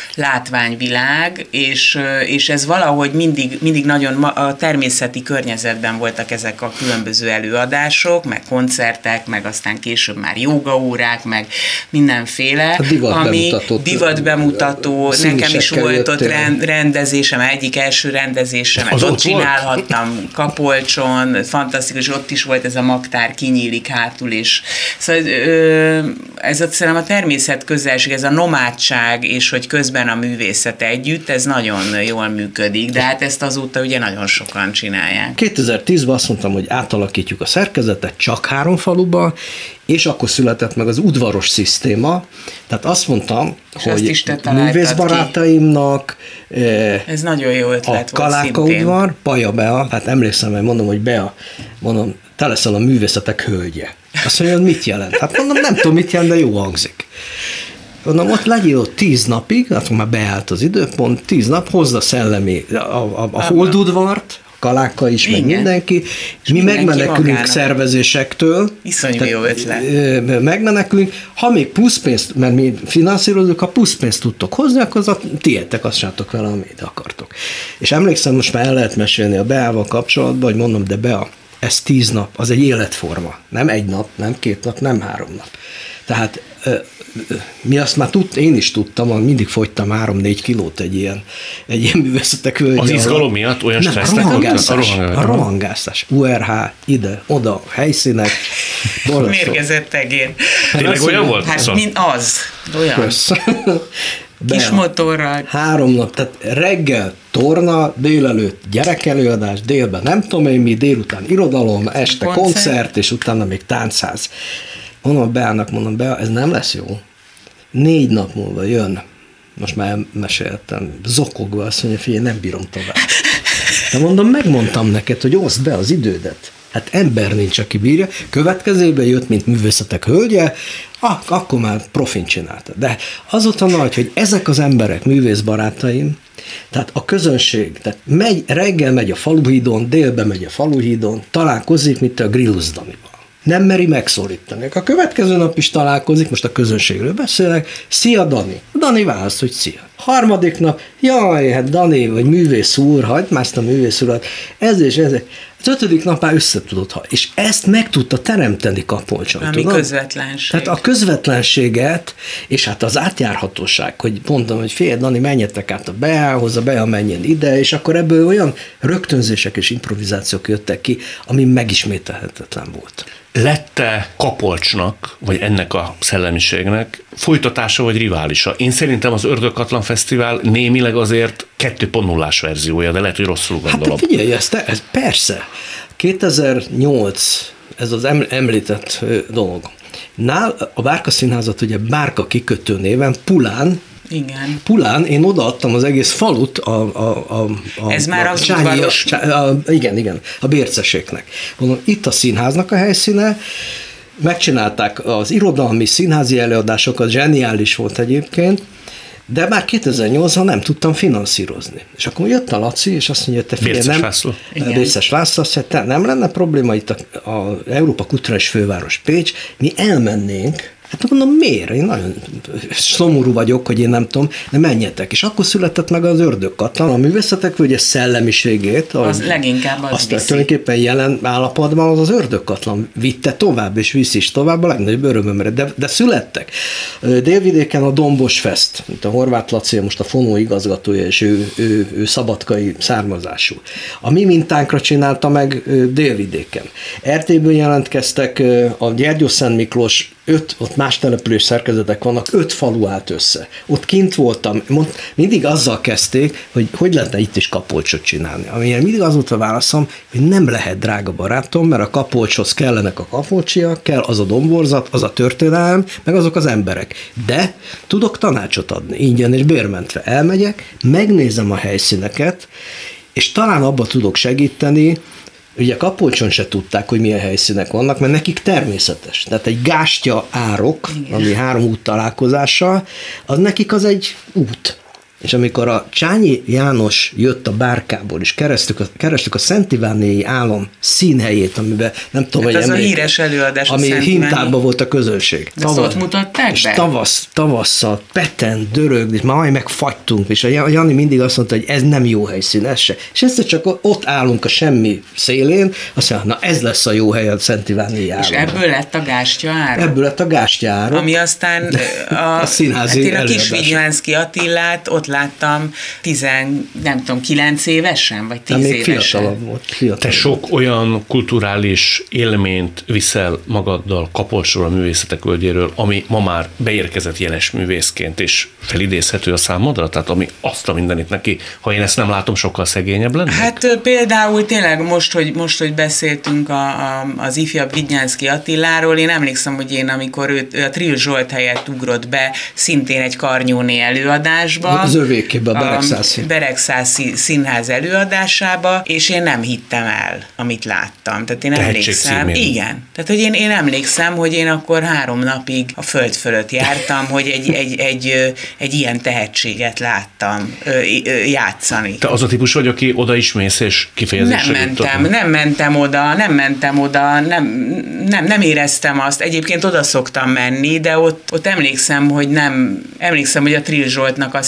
látványvilág, és, és ez valahogy mindig, mindig nagyon a természeti környezetben voltak ezek a különböző előadások, meg koncertek, meg aztán később már jógaórák, meg mindenféle, ami divatbemutató, nekem is volt ott rend, rendezésem, egyik első rendezésem, ott, ott csinálhattam Kapolcson, fantasztikus, ott is volt ez a magtár, kinyílik hátul, és szóval ez ott szerintem a természet közelség, ez a nomádság, és hogy közben a művészet együtt, ez nagyon jól működik, de hát ezt azóta ugye nagyon sokan csinálják. kétezer-tízben azt mondtam, hogy átalakítjuk a szerkezetet csak három faluba, és akkor született meg az udvaros szisztéma, tehát azt mondtam, és hogy művészbarátaimnak ez nagyon jó ötlet a volt Kaláka udvar, Paja Bea, hát emlékszem, hogy mondom, hogy Bea, mondom, te leszel a művészetek hölgye. Azt mondja, hogy mit jelent? Hát mondom, nem tudom, mit jelent, de jó hangzik. Mondom, ott legyél ott tíz napig, hát már beállt az időpont, tíz nap, hozd a szellemi, a, a, a holdudvart, Kaláka is, igen, meg mindenki, és mi mindenki megmenekülünk magának szervezésektől. Iszonyú jó ötlet. Megmenekülünk, ha még pluszpénzt, mert mi finanszírozunk, ha pluszpénzt tudtok hozni, akkor az tiétek, azt csináltok vele, amit akartok. És emlékszem, most már el lehet mesélni a Beával kapcsolatban, hogy mondom, de Bea, ez tíz nap, az egy életforma. Nem egy nap, nem két nap, nem három nap. Tehát mi azt már tud, én is tudtam, mindig fogytam három-négy kilót egy ilyen, egy ilyen művészetek völgye. Az izgalom miatt olyan stressznek? A rohangászás, a a rohangászás, u er há, ide, oda, helyszínek. Mérgezett tegér. Tényleg olyan volt? Hát szóval. mint az. Olyan. Kösz. Kis motorral. Három nap, tehát reggel torna, délelőtt gyerekelőadás, délben nem tudom én mi, délután irodalom, este koncert, koncert és utána még táncház. Mondom, Beának, mondom, Bea, ez nem lesz jó. Négy nap múlva jön, most már meséltem, zokogva azt mondja, figyelj, nem bírom tovább. De mondom, megmondtam neked, hogy oszd be az idődet. Hát ember nincs, aki bírja. Következőben jött, mint művészetek hölgye, ak- akkor már profin csinálta. De azóta nagy, hogy ezek az emberek, művészbarátaim, tehát a közönség, tehát megy, reggel megy a faluhídon, délben megy a faluhídon, találkozik, mint a Grillus Danival. Nem meri megszólítani. A következő nap is találkozik, most a közönségről beszélek, szia Dani. Dani válasz, hogy szia. Harmadik nap, jaj, hát Dani, vagy művész úr, hagyd már ezt a művész urat, ez és ez. Az ötödik nap már összetudott, és ezt meg tudta teremteni Kapolcson. Ami közvetlenség. Tehát a közvetlenséget, és hát az átjárhatóság, hogy mondtam, hogy fél Dani, menjetek át a Beához, a Bea menjen ide, és akkor ebből olyan rögtönzések és improvizációk jöttek ki, ami megismételhetetlen volt. Lett-e Kapolcsnak, vagy ennek a szellemiségnek folytatása vagy riválisa? Én szerintem az Ördögkatlan Fesztivál némileg azért kettő pont nullás verziója, de lehet, hogy rosszul gondolom. Hát figyelj, ez, te, ez persze. kétezer-nyolc, ez az említett dolog. Nál a Bárka Színházat ugye Bárka kikötő néven Pulán, igen. Pulán én odaadtam az egész falut a, a, a, a Ez már a az Csányi, udvaros. a, a, igen, igen, a bérceséknek. Mondom, itt a színháznak a helyszíne, megcsinálták az irodalmi színházi előadásokat, zseniális volt egyébként, de már kétezer-nyolcban nem tudtam finanszírozni. És akkor jött a Laci, és azt mondja, te figyelj, Bérces nem... László. Bérces László, azt mondja, nem lenne probléma itt a, a Európa Kulturális Főváros Pécs, mi elmennénk. Hát mondom, miért? Én nagyon szomorú vagyok, hogy én nem tudom, de menjetek. És akkor született meg az Ördögkatlan, a művészetek völgye szellemiségét. Az az leginkább az azt viszi. tulajdonképpen jelen állapotban az az Ördögkatlan vitte tovább, és visz is tovább a legnagyobb örömömre. De, de születtek. Délvidéken a Dombos Fest, mint a Horváth Laci, most a Fonó igazgatója, és ő, ő, ő szabadkai származású. A mi mintánkra csinálta meg Délvidéken. er té-ből jelentkeztek a Gyergyószent Miklós, öt, ott más település szerkezetek vannak, öt falu állt össze. Ott kint voltam, mond, mindig azzal kezdték, hogy hogy lehetne itt is Kapolcsot csinálni. Amilyen mindig az volt a válaszom, hogy nem lehet, drága barátom, mert a Kapolcshoz kellenek a kapolcsiak, kell az a domborzat, az a történelem, meg azok az emberek. De tudok tanácsot adni, ingyen és bérmentve. Elmegyek, megnézem a helyszíneket, és talán abba tudok segíteni. Ugye Kapolcson se tudták, hogy milyen helyszínek vannak, mert nekik természetes. Tehát egy gástya árok, igen, ami három út találkozással, az nekik az egy út. És amikor a Csányi János jött a Bárkából, és kerestük a, kerestük a Szent Ivánéi álom színhelyét, amiben nem tudom, hát hogy ez emlék, a híres előadás, ami hintában volt a közönség. De ott mutatták és be? tavasz, tavasszal peten, dörög, és majd megfagytunk, és a Jani mindig azt mondta, hogy ez nem jó helyszín, ez se. És egyszer csak ott állunk a semmi szélén, azt mondja, na ez lesz a jó hely a Szent Ivánéi álom. És ebből lett a gástya ára? Ebből lett a gástya ára. Ami aztán a, a színházi hát én a előadás. Kis Vignyánszky Attillát ott láttam tizen, nem tudom, kilenc évesen, vagy tíz de még évesen. Fiatalabb volt. Fiatalabb Te sok olyan kulturális élményt viszel magaddal Kapolcsról, a művészetek völgyéről, ami ma már beérkezett jeles művészként, és felidézhető a számodra? Tehát ami azt a mindenit neki, ha én ezt nem látom, sokkal szegényebb lenne? Hát például tényleg most, hogy, most, hogy beszéltünk a, a, az ifjabb Vignyánszky Attiláról, én emlékszem, hogy én, amikor őt, a Trill Zsolt helyett ugrott be szintén egy Karnyóné előadásba. Az övékébe, a Beregszászi. Beregszászi színház előadásába, és én nem hittem el, amit láttam. Tehát én emlékszem. Igen. Tehát, hogy én, én emlékszem, hogy én akkor három napig a föld fölött jártam, hogy egy, egy, egy, egy ilyen tehetséget láttam játszani. Te az a típus vagy, aki oda is mész, és kifejezésre Nem mentem, nem mentem oda, nem mentem oda, nem, nem, nem éreztem azt. Egyébként oda szoktam menni, de ott, ott emlékszem, hogy nem, emlékszem, hogy a Trill Zsoltnak aztán mondtam,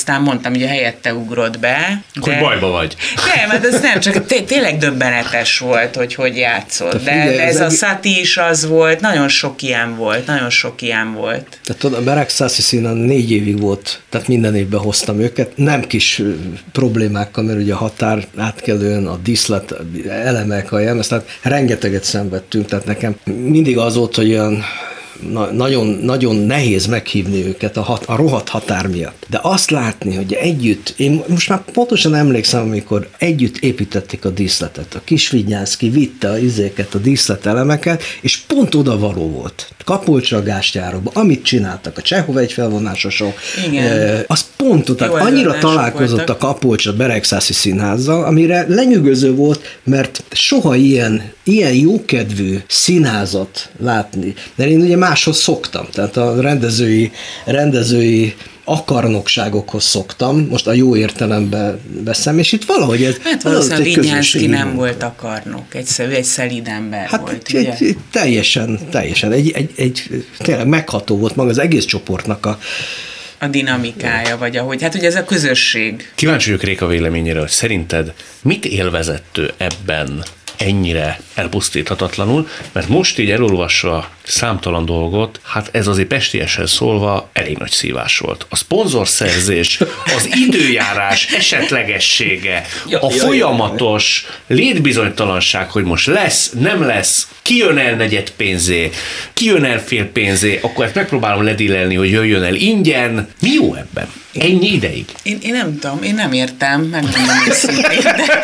mondtam, hogy a helyette ugrott be. De... Hogy bajba vagy. Nem, hát ez nem, csak té- tényleg döbbenetes volt, hogy hogy játszott. De, figyelj, de ez a egész... Sati is az volt, nagyon sok ilyen volt, nagyon sok ilyen volt. Tehát tudod, a Beregszászi színen négy évig volt, tehát minden évben hoztam őket, nem kis problémákkal, mert ugye a határ átkelőn, a díszlet, elemek, a jelmez, tehát rengeteget szenvedtünk, tehát nekem mindig az volt, hogy olyan Na, nagyon, nagyon nehéz meghívni őket a, hat, a rohadt határ miatt. De azt látni, hogy együtt, én most már pontosan emlékszem, amikor együtt építették a díszletet. A Kisvigyánszky vitte a izéket, a díszletelemeket, és pont oda való volt. Kapolcsra a gástyárokban, amit csináltak, a Csehov egy felvonásoson, e, az pont oda, annyira találkozott a Kapolcs a Beregszászi Színházzal, amire lenyűgöző volt, mert soha ilyen, ilyen jókedvű színházat látni. De én ugye máshoz szoktam, tehát a rendezői, rendezői akarnokságokhoz szoktam, most a jó értelemben veszem, és itt valahogy ez... Hát valószínűleg Vinyánszky nem volt akarnok, egyszerű, egy szelíd ember hát volt, egy, ugye? Egy, teljesen, teljesen, egy, egy, egy, tényleg megható volt maga az egész csoportnak a a dinamikája, vagy ahogy, hát ugye ez a közösség. Kíváncsi vagyok Réka véleményére, hogy szerinted mit élvezett ő ebben ennyire elpusztíthatatlanul, mert most így elolvasva számtalan dolgot, hát ez azért pestiesen szólva elég nagy szívás volt. A szponzorszerzés, az időjárás esetlegessége, a folyamatos létbizonytalanság, hogy most lesz, nem lesz, ki jön el negyed pénzé, ki jön el fél pénzé, akkor ezt megpróbálom ledillelni, hogy jöjjön el ingyen. Mi jó ebben? Ennyi ideig? Én, én nem tudom, én nem értem, megmondom őszintén,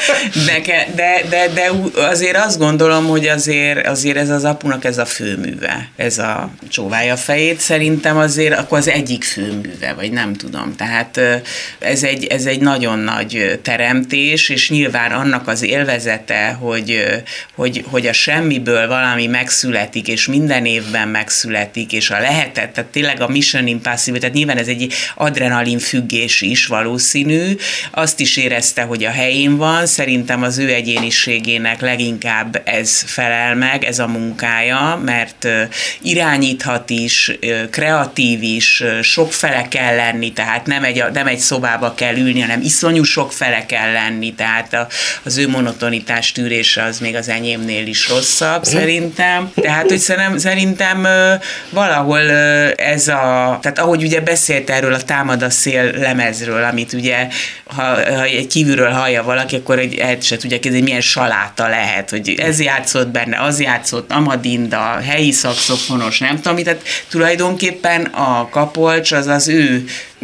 de, de, de, de, de azért azt gondolom, hogy azért, azért ez az apunak ez a főműve, ez a Csóválja fejét, szerintem azért akkor az egyik főműve, vagy nem tudom. Tehát ez egy, ez egy nagyon nagy teremtés, és nyilván annak az élvezete, hogy, hogy, hogy a semmiből valami megszületik, és minden évben megszületik, és a lehetett, tehát tényleg a Mission Impossible, tehát nyilván ez egy adrenalin függés is valószínű, azt is érezte, hogy a helyén van, szerintem az ő egyéniségének leginkább ez felel meg, ez a munkája, mert irányíthat is, kreatív is, sokfele kell lenni, tehát nem egy, nem egy szobába kell ülni, hanem iszonyú sokfele kell lenni, tehát a, az ő monotonitás tűrése az még az enyémnél is rosszabb, szerintem. Tehát, hogy szerintem, szerintem valahol ez a, tehát ahogy ugye beszélt erről a Támad a szél lemezről, amit ugye, ha, ha egy kívülről hallja valaki, akkor el se tudja kérdezni, milyen saláta lehet, hogy ez játszott benne, az játszott, Amadinda, helyi szaxofonos, nem tudom, tehát tulajdonképpen a Kapolcs az az ő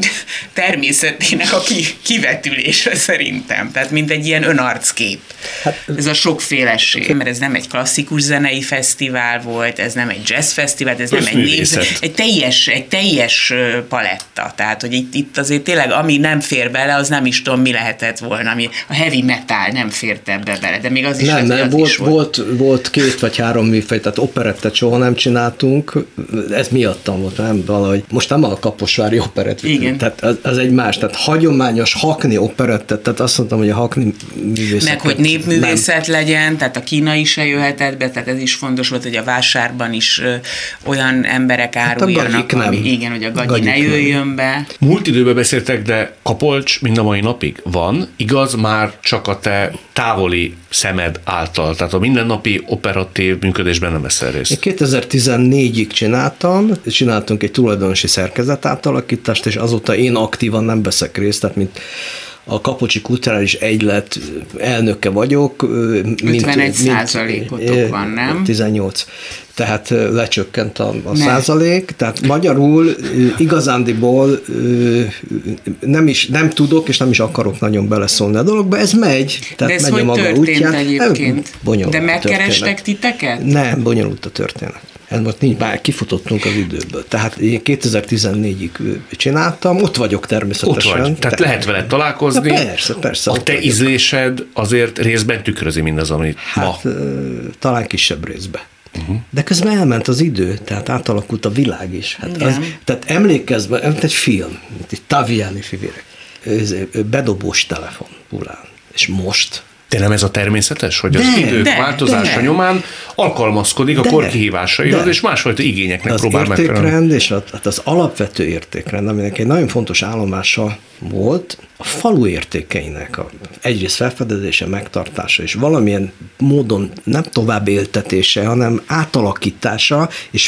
természetének a ki, kivetülése szerintem, tehát mint egy ilyen önarckép. Hát, ez a sokféleség, mert ez nem egy klasszikus zenei fesztivál volt, ez nem egy jazz fesztivál, ez nem egy népzene, egy teljes, egy teljes paletta, tehát hogy itt, itt azért tényleg, ami nem fér bele, az nem is tudom, mi lehetett volna, ami a heavy metal nem fért ebbe bele, de még az is, nem, nem, az volt, is volt. volt. Volt két vagy három műfaj, tehát operettet soha nem csináltunk, ez miattam volt, nem valahogy, most nem a kaposvári operett, tehát az, az egy más, tehát hagyományos hakni operettet, tehát azt mondtam, hogy a hakni művészet. Meg, hogy népművészet nem. legyen, tehát a kínai se jöhetett be, tehát ez is fontos volt, hogy a vásárban is ö, olyan emberek áruljanak, hát ami, igen, hogy a gagyi, gagyi ne jöjjön nem. be. Múlt időben beszéltek, de Kapolcs mind a mai napig van, igaz, már csak a te távoli szemed által, tehát a mindennapi operatív működésben nem veszel részt. Én kétezer-tizennégyig csináltam, csináltunk egy tulajdonosi szerkezet átalakítást, és azóta én aktívan nem veszek részt, tehát mint a Kapocsi Kulturális Egylet elnöke vagyok. ötvenegy százalékotok van, nem? tizennyolc. Tehát lecsökkent a, a százalék, tehát magyarul igazándiból nem is nem tudok, és nem is akarok nagyon beleszólni a dologba, ez megy. Tehát de ez megy hogy a maga történt útján. egyébként? Bonyolult de megkerestek titeket? Nem, bonyolult a történet. Ez most nincs, bár kifutottunk az időből. Tehát én kétezer-tizennégyig csináltam, ott vagyok természetesen. Ott vagy, tehát te, lehet veled találkozni. De persze, persze. A te vagyok. Ízlésed azért részben tükrözi mindaz, amit hát, ma. Talán kisebb részben. Uh-huh. De közben elment az idő, tehát átalakult a világ is. Hát az, tehát emlékezve, mint egy film, mint egy Taviani fivérek. Bedobós telefon, Ulán. És most... De nem ez a természetes, hogy de, az idők de, változása de, nyomán alkalmazkodik de, a kor kihívásaihoz, és másfajta igényeknek az próbál megfelelni. Az értékrend és az alapvető értékrend, aminek egy nagyon fontos állomása volt, a falu értékeinek a egyrészt felfedezése, megtartása, és valamilyen módon nem tovább éltetése, hanem átalakítása, és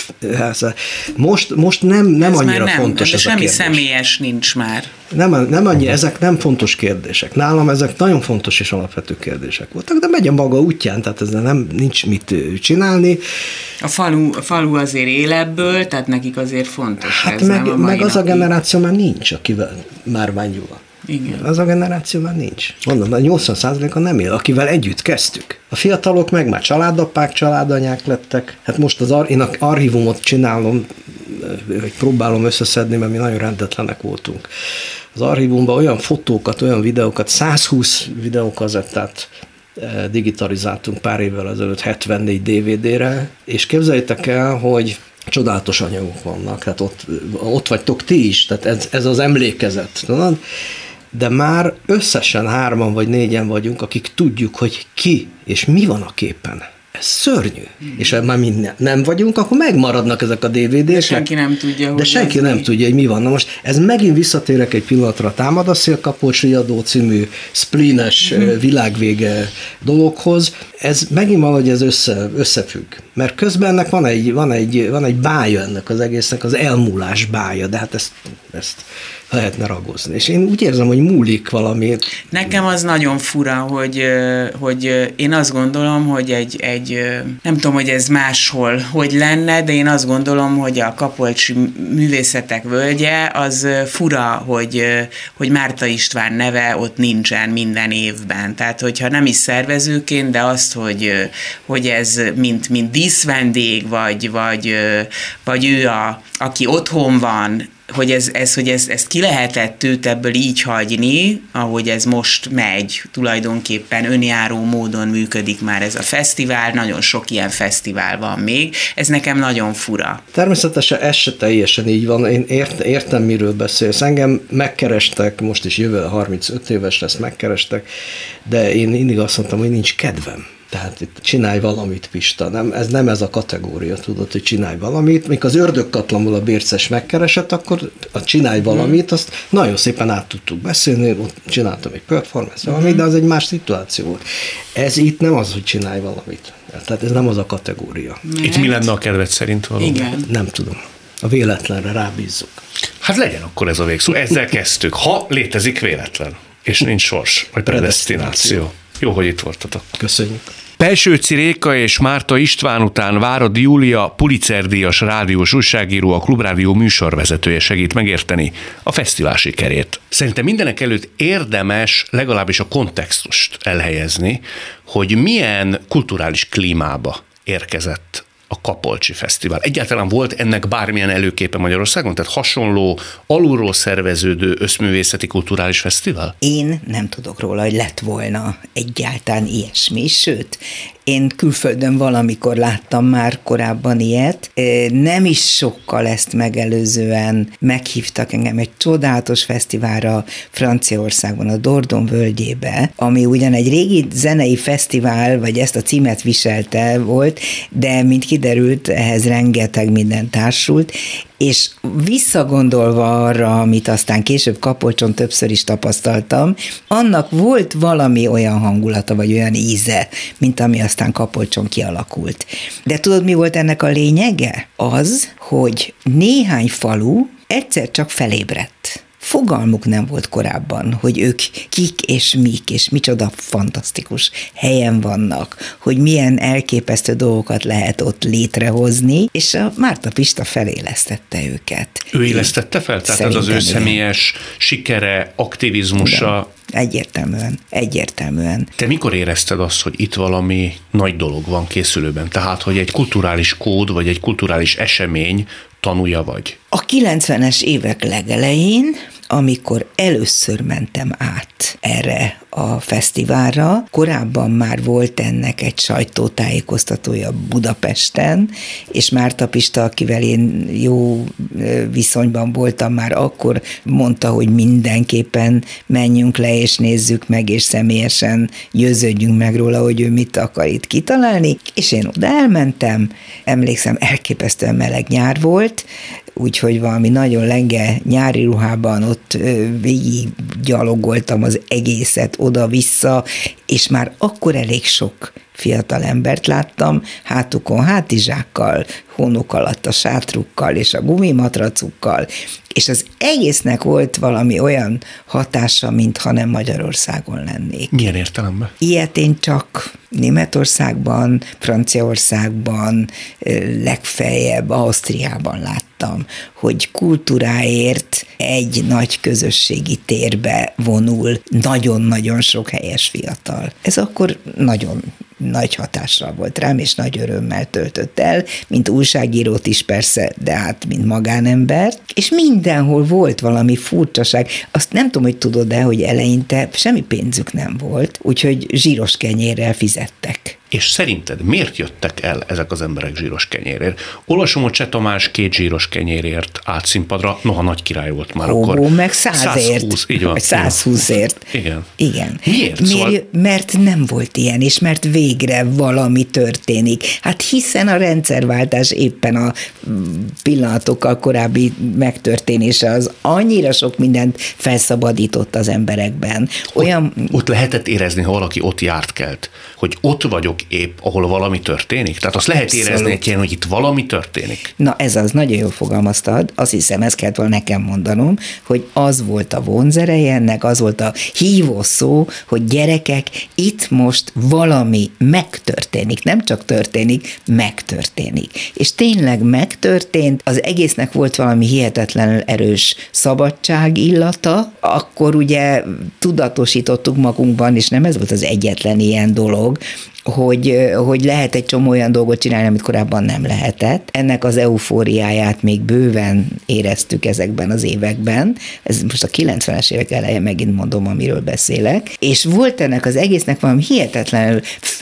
most, most nem, nem annyira nem, fontos ez a semmi kérdés. személyes nincs már. Nem, nem annyi, ezek nem fontos kérdések. Nálam ezek nagyon fontos és alapvető kérdések voltak, de megy a maga útján, tehát ezzel nem, nincs mit csinálni. A falu, a falu azért él ebből, tehát nekik azért fontos hát ez, meg, nem a meg az napi. a generáció már nincs, akivel Márvány Gyula. Igen. Az a generáció már nincs. Mondom, a nyolcvan százaléka nem él, akivel együtt kezdtük. A fiatalok meg már családapák, családanyák lettek. Hát most az ar- én az archívumot csinálom, vagy próbálom összeszedni, mert mi nagyon rendetlenek voltunk. Az archívumban olyan fotókat, olyan videókat, százhúsz videókazettát digitalizáltunk pár évvel ezelőtt hetvennégy dé vé dére, és képzeljétek el, hogy csodálatos anyagok vannak, hát ott, ott vagytok ti is, tehát ez, ez az emlékezet, tudod? De már összesen hárman vagy négyen vagyunk, akik tudjuk, hogy ki és mi van a képen. Ez szörnyű. Hmm. És ha már mi nem vagyunk, akkor megmaradnak ezek a dé vé dé-k. De senki nem tudja, De senki nem mi. tudja, hogy mi van. Na most ez megint visszatérek egy pillanatra a Támad a Szélkapocs riadó című spleenes hmm. világvége dologhoz. Ez megint valahogy ez össze, összefügg. Mert közben ennek van egy, van, egy, van egy bája ennek az egésznek, az elmúlás bája, de hát ezt, ezt lehetne ragozni. És én úgy érzem, hogy múlik valami. Nekem az nagyon fura, hogy, hogy én azt gondolom, hogy egy, egy, nem tudom, hogy ez máshol hogy lenne, de én azt gondolom, hogy a Kapolcsi Művészetek Völgye az fura, hogy, hogy Márta István neve ott nincsen minden évben. Tehát, hogyha nem is szervezőként, de azt, hogy, hogy ez mint, mint díszvendég, vagy, vagy, vagy ő, a, aki otthon van, hogy, ez, ez, hogy ez, ezt ki lehetett őt ebből így hagyni, ahogy ez most megy, tulajdonképpen önjáró módon működik már ez a fesztivál, nagyon sok ilyen fesztivál van még, ez nekem nagyon fura. Természetesen ez se teljesen így van, én ért, értem, miről beszélsz. Engem megkerestek, most is jövő harmincöt éves lesz, megkerestek, de én mindig azt mondtam, hogy nincs kedvem. Tehát itt csinálj valamit, Pista, nem, ez nem ez a kategória, tudod, hogy csinálj valamit. Mikor az Ördögkatlanból a Bérces megkeresett, akkor a csinálj valamit, azt nagyon szépen át tudtuk beszélni, ott csináltam egy performance valamit, de az egy más szituáció volt. Ez itt nem az, hogy csinálj valamit. Tehát ez nem az a kategória. Mert... Itt mi lenne a kedved szerint valóban? Igen. Nem tudom. A véletlenre rábízzuk. Hát legyen akkor ez a végszó. Ezzel kezdtük. Ha létezik véletlen, és nincs sors, vagy predesztináció. Jó, hogy itt voltatok. Köszönjük. Pelsőci Réka és Márta István után Váradi Júlia, Pulitzer-díjas rádiós újságíró, a Klubrádió műsorvezetője segít megérteni a fesztivál sikerét. Szerintem mindenek előtt érdemes legalábbis a kontextust elhelyezni, hogy milyen kulturális klímába érkezett a Kapolcsi Fesztivál. Egyáltalán volt ennek bármilyen előképe Magyarországon? Tehát hasonló, alulról szerveződő összművészeti kulturális fesztivál? Én nem tudok róla, hogy lett volna egyáltalán ilyesmi, sőt, én külföldön valamikor láttam már korábban ilyet. Nem is sokkal ezt megelőzően meghívtak engem egy csodálatos fesztiválra Franciaországban, a Dordogne völgyébe, ami ugyan egy régi zenei fesztivál, vagy ezt a címet viselte volt, de mint kiderült, ehhez rengeteg minden társult, és visszagondolva arra, amit aztán később Kapolcson többször is tapasztaltam, annak volt valami olyan hangulata, vagy olyan íze, mint ami aztán Kapolcson kialakult. De tudod, mi volt ennek a lényege? Az, hogy néhány falu egyszer csak felébredt. Fogalmuk nem volt korábban, hogy ők kik és mik, és micsoda fantasztikus helyen vannak, hogy milyen elképesztő dolgokat lehet ott létrehozni, és a Márta Pista felélesztette őket. Ő élesztette fel? Tehát ez az ő személyes sikere, aktivizmusa? Igen. Egyértelműen, egyértelműen. Te mikor érezted azt, hogy itt valami nagy dolog van készülőben? Tehát, hogy egy kulturális kód, vagy egy kulturális esemény tanúja vagy? A kilencvenes évek legelején, amikor először mentem át erre a fesztiválra. Korábban már volt ennek egy sajtótájékoztatója Budapesten, és Márta Pista, akivel én jó viszonyban voltam már akkor, mondta, hogy mindenképpen menjünk le, és nézzük meg, és személyesen győződjünk meg róla, hogy ő mit akar itt kitalálni, és én oda elmentem, emlékszem, elképesztően meleg nyár volt, úgyhogy valami nagyon lenge nyári ruhában ott végig gyalogoltam az egészet oda-vissza, és már akkor elég sok fiatal embert láttam, hátukon hátizsákkal, hónok alatt a sátrukkal és a gumimatracukkal, és az egésznek volt valami olyan hatása, mintha nem Magyarországon lennék. Milyen értelemben? Ilyet én csak Németországban, Franciaországban, legfeljebb Ausztriában láttam, hogy kultúráért egy nagy közösségi térbe vonul nagyon-nagyon sok helyes fiatal. Ez akkor nagyon nagy hatással volt rám, és nagy örömmel töltött el, mint újságírót is persze, de hát mint magánembert, és mindenhol volt valami furcsaság. Azt nem tudom, hogy tudod-e, hogy eleinte semmi pénzük nem volt, úgyhogy zsíros kenyérrel fizettek. És szerinted miért jöttek el ezek az emberek zsíros kenyérért? Olvasom, hogy Cseh Tamás két zsíros kenyérért állt színpadra, noha nagy király volt már Ó, akkor. meg százért. százhúsz, így van. Vagy százhúszért. Igen. Igen. Miért? Miért? Szóval... Mert nem volt ilyen, és mert végre valami történik. Hát hiszen a rendszerváltás éppen a pillanatokkal korábbi megtörténése az annyira sok mindent felszabadított az emberekben. Olyan... Ott, ott lehetett érezni, ha valaki ott járt kelt, hogy ott vagyok épp, ahol valami történik? Tehát azt lehet Abszolút. érezni egy ilyen, hogy itt valami történik? Na ez az, nagyon jól fogalmaztad, azt hiszem, ezt kellett volna nekem mondanom, hogy az volt a vonzereje ennek, az volt a hívó szó, hogy gyerekek, itt most valami megtörténik, nem csak történik, megtörténik. És tényleg megtörtént, az egésznek volt valami hihetetlenül erős szabadság illata, akkor ugye tudatosítottuk magunkban, és nem ez volt az egyetlen ilyen dolog, hogy, hogy lehet egy csomó olyan dolgot csinálni, amit korábban nem lehetett. Ennek az eufóriáját még bőven éreztük ezekben az években. Ez most a kilencvenes évek eleje, megint mondom, amiről beszélek. És volt ennek az egésznek valami hihetetlenül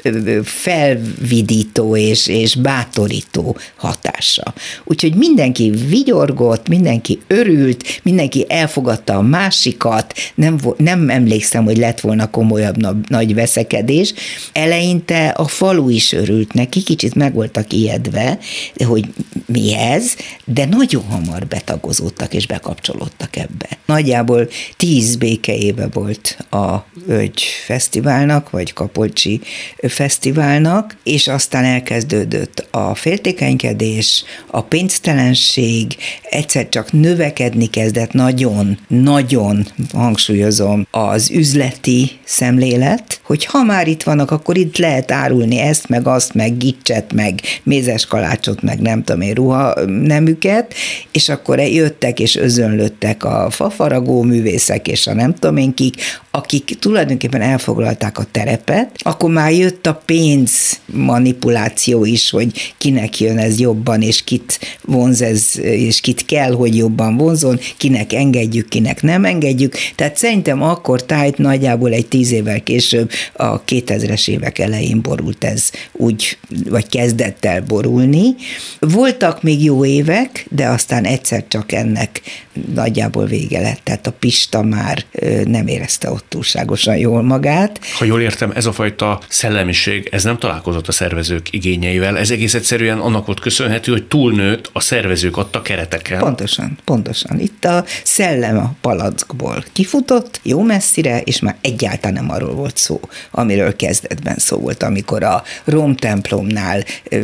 felvidító és, és bátorító hatása. Úgyhogy mindenki vigyorgott, mindenki örült, mindenki elfogadta a másikat, nem, nem emlékszem, hogy lett volna komolyabb nagy veszekedés. Eleinte a falu is örült neki, kicsit meg voltak ijedve, hogy mi ez, de nagyon hamar betagozódtak és bekapcsolódtak ebbe. Nagyjából tíz békeéve volt a Völgy Fesztiválnak, vagy Kapolcsi Fesztiválnak, és aztán elkezdődött a féltékenykedés, a pénztelenség, egyszer csak növekedni kezdett nagyon, nagyon, hangsúlyozom, az üzleti szemlélet, hogy ha már itt vannak, akkor itt lehet árulni ezt, meg azt, meg gicset, meg mézes kalácsot, meg nem tudom én, ruha nemüket, és akkor jöttek és özönlöttek a fafaragó művészek, és a nem tudom én kik, akik tulajdonképpen elfoglalták a terepet, akkor már jött a pénz manipuláció is, hogy kinek jön ez jobban, és kit vonz ez, és kit kell, hogy jobban vonzon, kinek engedjük, kinek nem engedjük. Tehát szerintem akkor tájt nagyjából egy tíz évvel később, a kétezres évek elején borult ez úgy, vagy kezdett el borulni. Voltak még jó évek, de aztán egyszer csak ennek nagyjából vége lett, tehát a Pista már nem érezte ott túlságosan jól magát. Ha jól értem, ez a fajta szellemiség, ez nem találkozott a szervezők igényeivel, ez egész egyszerűen annak volt köszönhető, hogy túlnőtt, a szervezők adta kereteken. Pontosan, pontosan. Itt a szellem a palackból kifutott, jó messzire, és már egyáltalán nem arról volt szó, amiről kezdetben szó volt, amikor a Rom templomnál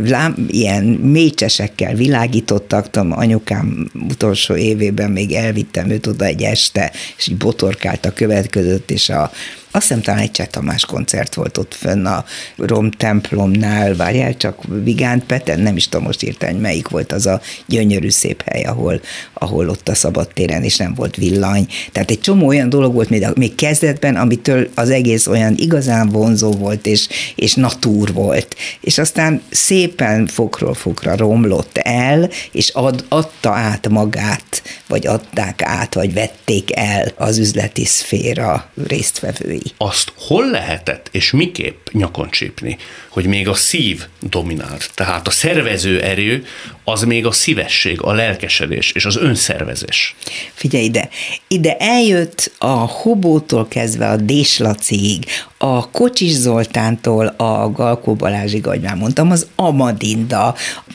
ilyen mécsesekkel világítottak, tudom, anyukám utolsó évében még elvittem őt oda egy este, és így botorkált a követ között, és a azt hiszem, talán egy Cseh Tamás koncert volt ott fönn a Rom templomnál, várjál csak, Vigánt Peten, nem is tudom most írtani, melyik volt az a gyönyörű szép hely, ahol, ahol ott a szabadtéren, és nem volt villany. Tehát egy csomó olyan dolog volt még, még kezdetben, amitől az egész olyan igazán vonzó volt, és, és natúr volt. És aztán szépen fokról fokra romlott el, és ad, adta át magát, vagy adták át, vagy vették el az üzleti szféra résztvevői. tagjai. Azt hol lehetett és miképp nyakon csípni, hogy még a szív dominált, tehát a szervező erő az még a szívesség, a lelkesedés és az önszervezés. Figyelj ide, ide eljött a Hobótól kezdve a Déslaciig, a Kocsis Zoltántól a Galkó Balázsig, ahogy már mondtam, az Amadinda,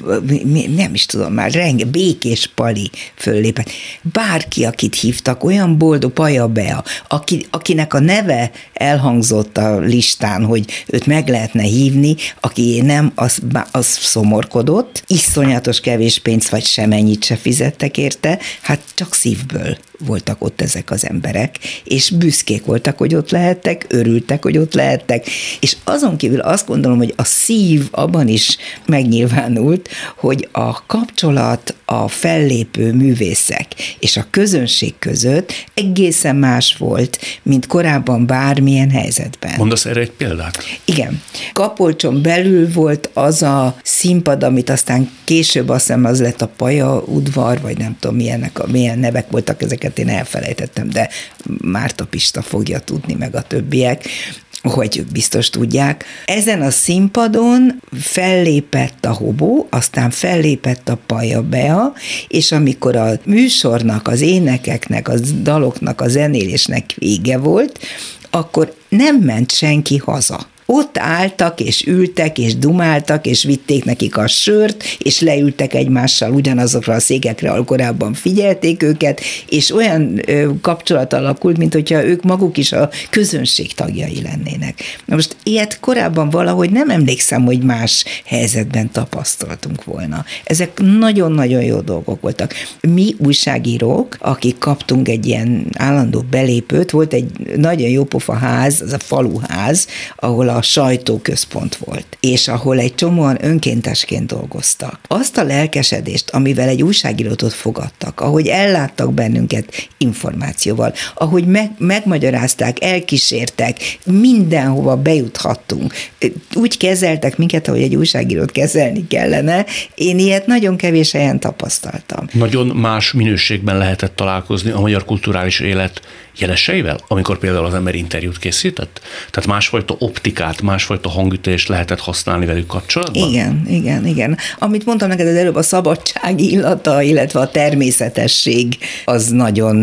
nem is tudom már, renge, Békés Pali föllépett. Bárki, akit hívtak, olyan boldog, Paja Bea, aki, akinek a neve elhangzott a listán, hogy őt meg lehetne hívni, aki nem, az, az szomorkodott, iszonyatos kevés pénzt, vagy semennyit se fizettek érte, hát csak szívből voltak ott ezek az emberek, és büszkék voltak, hogy ott lehettek, örültek, hogy ott lehettek, és azon kívül azt gondolom, hogy a szív abban is megnyilvánult, hogy a kapcsolat a fellépő művészek és a közönség között egészen más volt, mint korábban bármilyen helyzetben. Mondasz erre egy példát? Igen. Kapolcson belül volt az a színpad, amit aztán később azt hiszem az lett a Paja udvar, vagy nem tudom milyenek, milyen nevek voltak, ezeket én elfelejtettem, de Márta Pista fogja tudni, meg a többiek, hogy biztos tudják. Ezen a színpadon fellépett a Hobó, aztán fellépett a Paja Bea, és amikor a műsornak, az énekeknek, a daloknak, a zenélésnek vége volt, akkor nem ment senki haza. Ott álltak, és ültek, és dumáltak, és vitték nekik a sört, és leültek egymással ugyanazokra a székekre, ahol korábban figyelték őket, és olyan ö, kapcsolat alakult, mint hogyha ők maguk is a közönség tagjai lennének. Na most ilyet korábban valahogy nem emlékszem, hogy más helyzetben tapasztaltunk volna. Ezek nagyon-nagyon jó dolgok voltak. Mi újságírók, akik kaptunk egy ilyen állandó belépőt, volt egy nagyon jópofa ház, az a faluház, ahol a a sajtóközpont volt, és ahol egy csomóan önkéntesként dolgoztak. Azt a lelkesedést, amivel egy újságírót ott fogadtak, ahogy elláttak bennünket információval, ahogy meg, megmagyarázták, elkísértek, mindenhova bejuthattunk. Úgy kezeltek minket, ahogy egy újságírót kezelni kellene. Én ilyet nagyon kevés helyen tapasztaltam. Nagyon más minőségben lehetett találkozni a magyar kulturális élet jeleseivel, amikor például az ember interjút készített? Tehát másfajta optikát, másfajta hangütést lehetett használni velük kapcsolatban? Igen, igen, igen. Amit mondtam neked az előbb, a szabadság illata, illetve a természetesség, az nagyon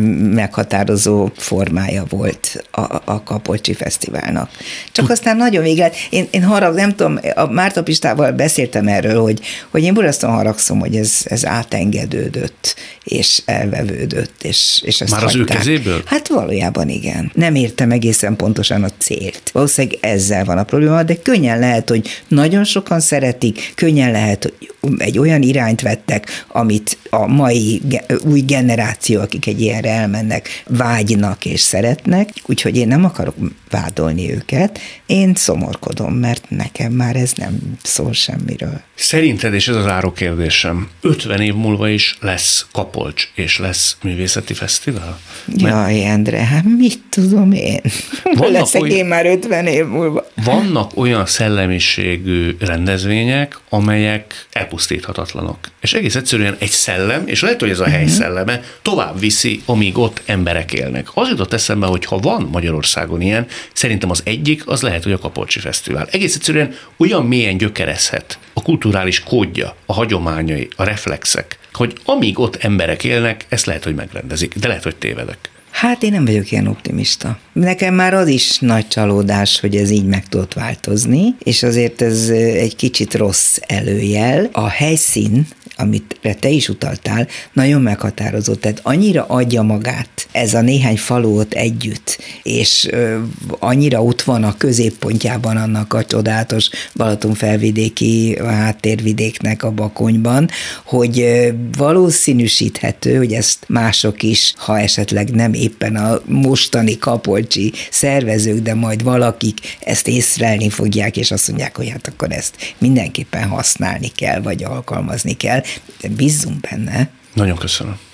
meghatározó formája volt a, a Kapolcsi Fesztiválnak. Csak aztán nagyon véget, én, én harag, nem tudom, a Márta Pistával beszéltem erről, hogy, hogy én borzasztóan haragszom, hogy ez, ez átengedődött, és elvevődött, és, és ezt Már az hagyták. Ő kezéből? Hát valójában igen. Nem értem egészen pontosan a célt. Valószínűleg ezzel van a probléma, de könnyen lehet, hogy nagyon sokan szeretik, könnyen lehet, hogy egy olyan irányt vettek, amit a mai új generáció, akik egy ilyenre elmennek, vágynak és szeretnek, úgyhogy én nem akarok vádolni őket. Én szomorkodom, mert nekem már ez nem szól semmiről. Szerinted, és ez az záró kérdésem, ötven év múlva is lesz Kapolcs, és lesz művészeti fesztivál? Jaj, Endre, hát mit tudom én? Leszek olyan, én már ötven év múlva. Vannak olyan szellemiségű rendezvények, amelyek elpusztíthatatlanok. És egész egyszerűen egy szellem, és lehet, hogy ez a hely uh-huh. szelleme tovább viszi, amíg ott emberek élnek. Az jutott eszembe, hogy ha van Magyarországon ilyen, szerintem az egyik, az lehet, hogy a Kapolcsi Fesztivál. Egész egyszerűen olyan mélyen gyökerezhet a kulturális kódja, a hagyományai, a reflexek, hogy amíg ott emberek élnek, ezt lehet, hogy megrendezik, de lehet, hogy tévedek. Hát én nem vagyok ilyen optimista. Nekem már az is nagy csalódás, hogy ez így meg tudott változni, és azért ez egy kicsit rossz előjel. A helyszín, amit te is utaltál, nagyon meghatározó, tehát annyira adja magát ez a néhány falu ott együtt, és annyira ott van a középpontjában annak a csodálatos Balatonfelvidéki háttérvidéknek a Bakonyban, hogy valószínűsíthető, hogy ezt mások is, ha esetleg nem éppen a mostani kapolcsi szervezők, de majd valakik ezt észrelni fogják, és azt mondják, hogy hát akkor ezt mindenképpen használni kell, vagy alkalmazni kell. De bízzunk benne. Nagyon köszönöm.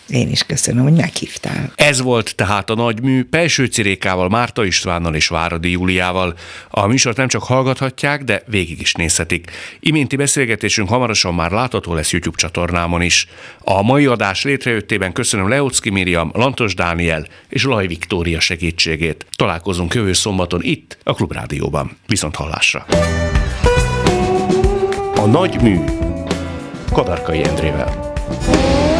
Én is köszönöm, hogy meghívtál. Ez volt tehát a Nagy Mű Pelső Cirékával, Márta Istvánnal és Váradi Júliával. A műsort nem csak hallgathatják, de végig is nézhetik. Iménti beszélgetésünk hamarosan már látható lesz YouTube csatornámon is. A mai adás létrejöttében köszönöm Leocki Miriam, Lantos Dániel és Laj Viktória segítségét. Találkozunk jövő szombaton itt, a Klubrádióban. Viszont hallásra! A Nagy Mű Kadarkai Endrével.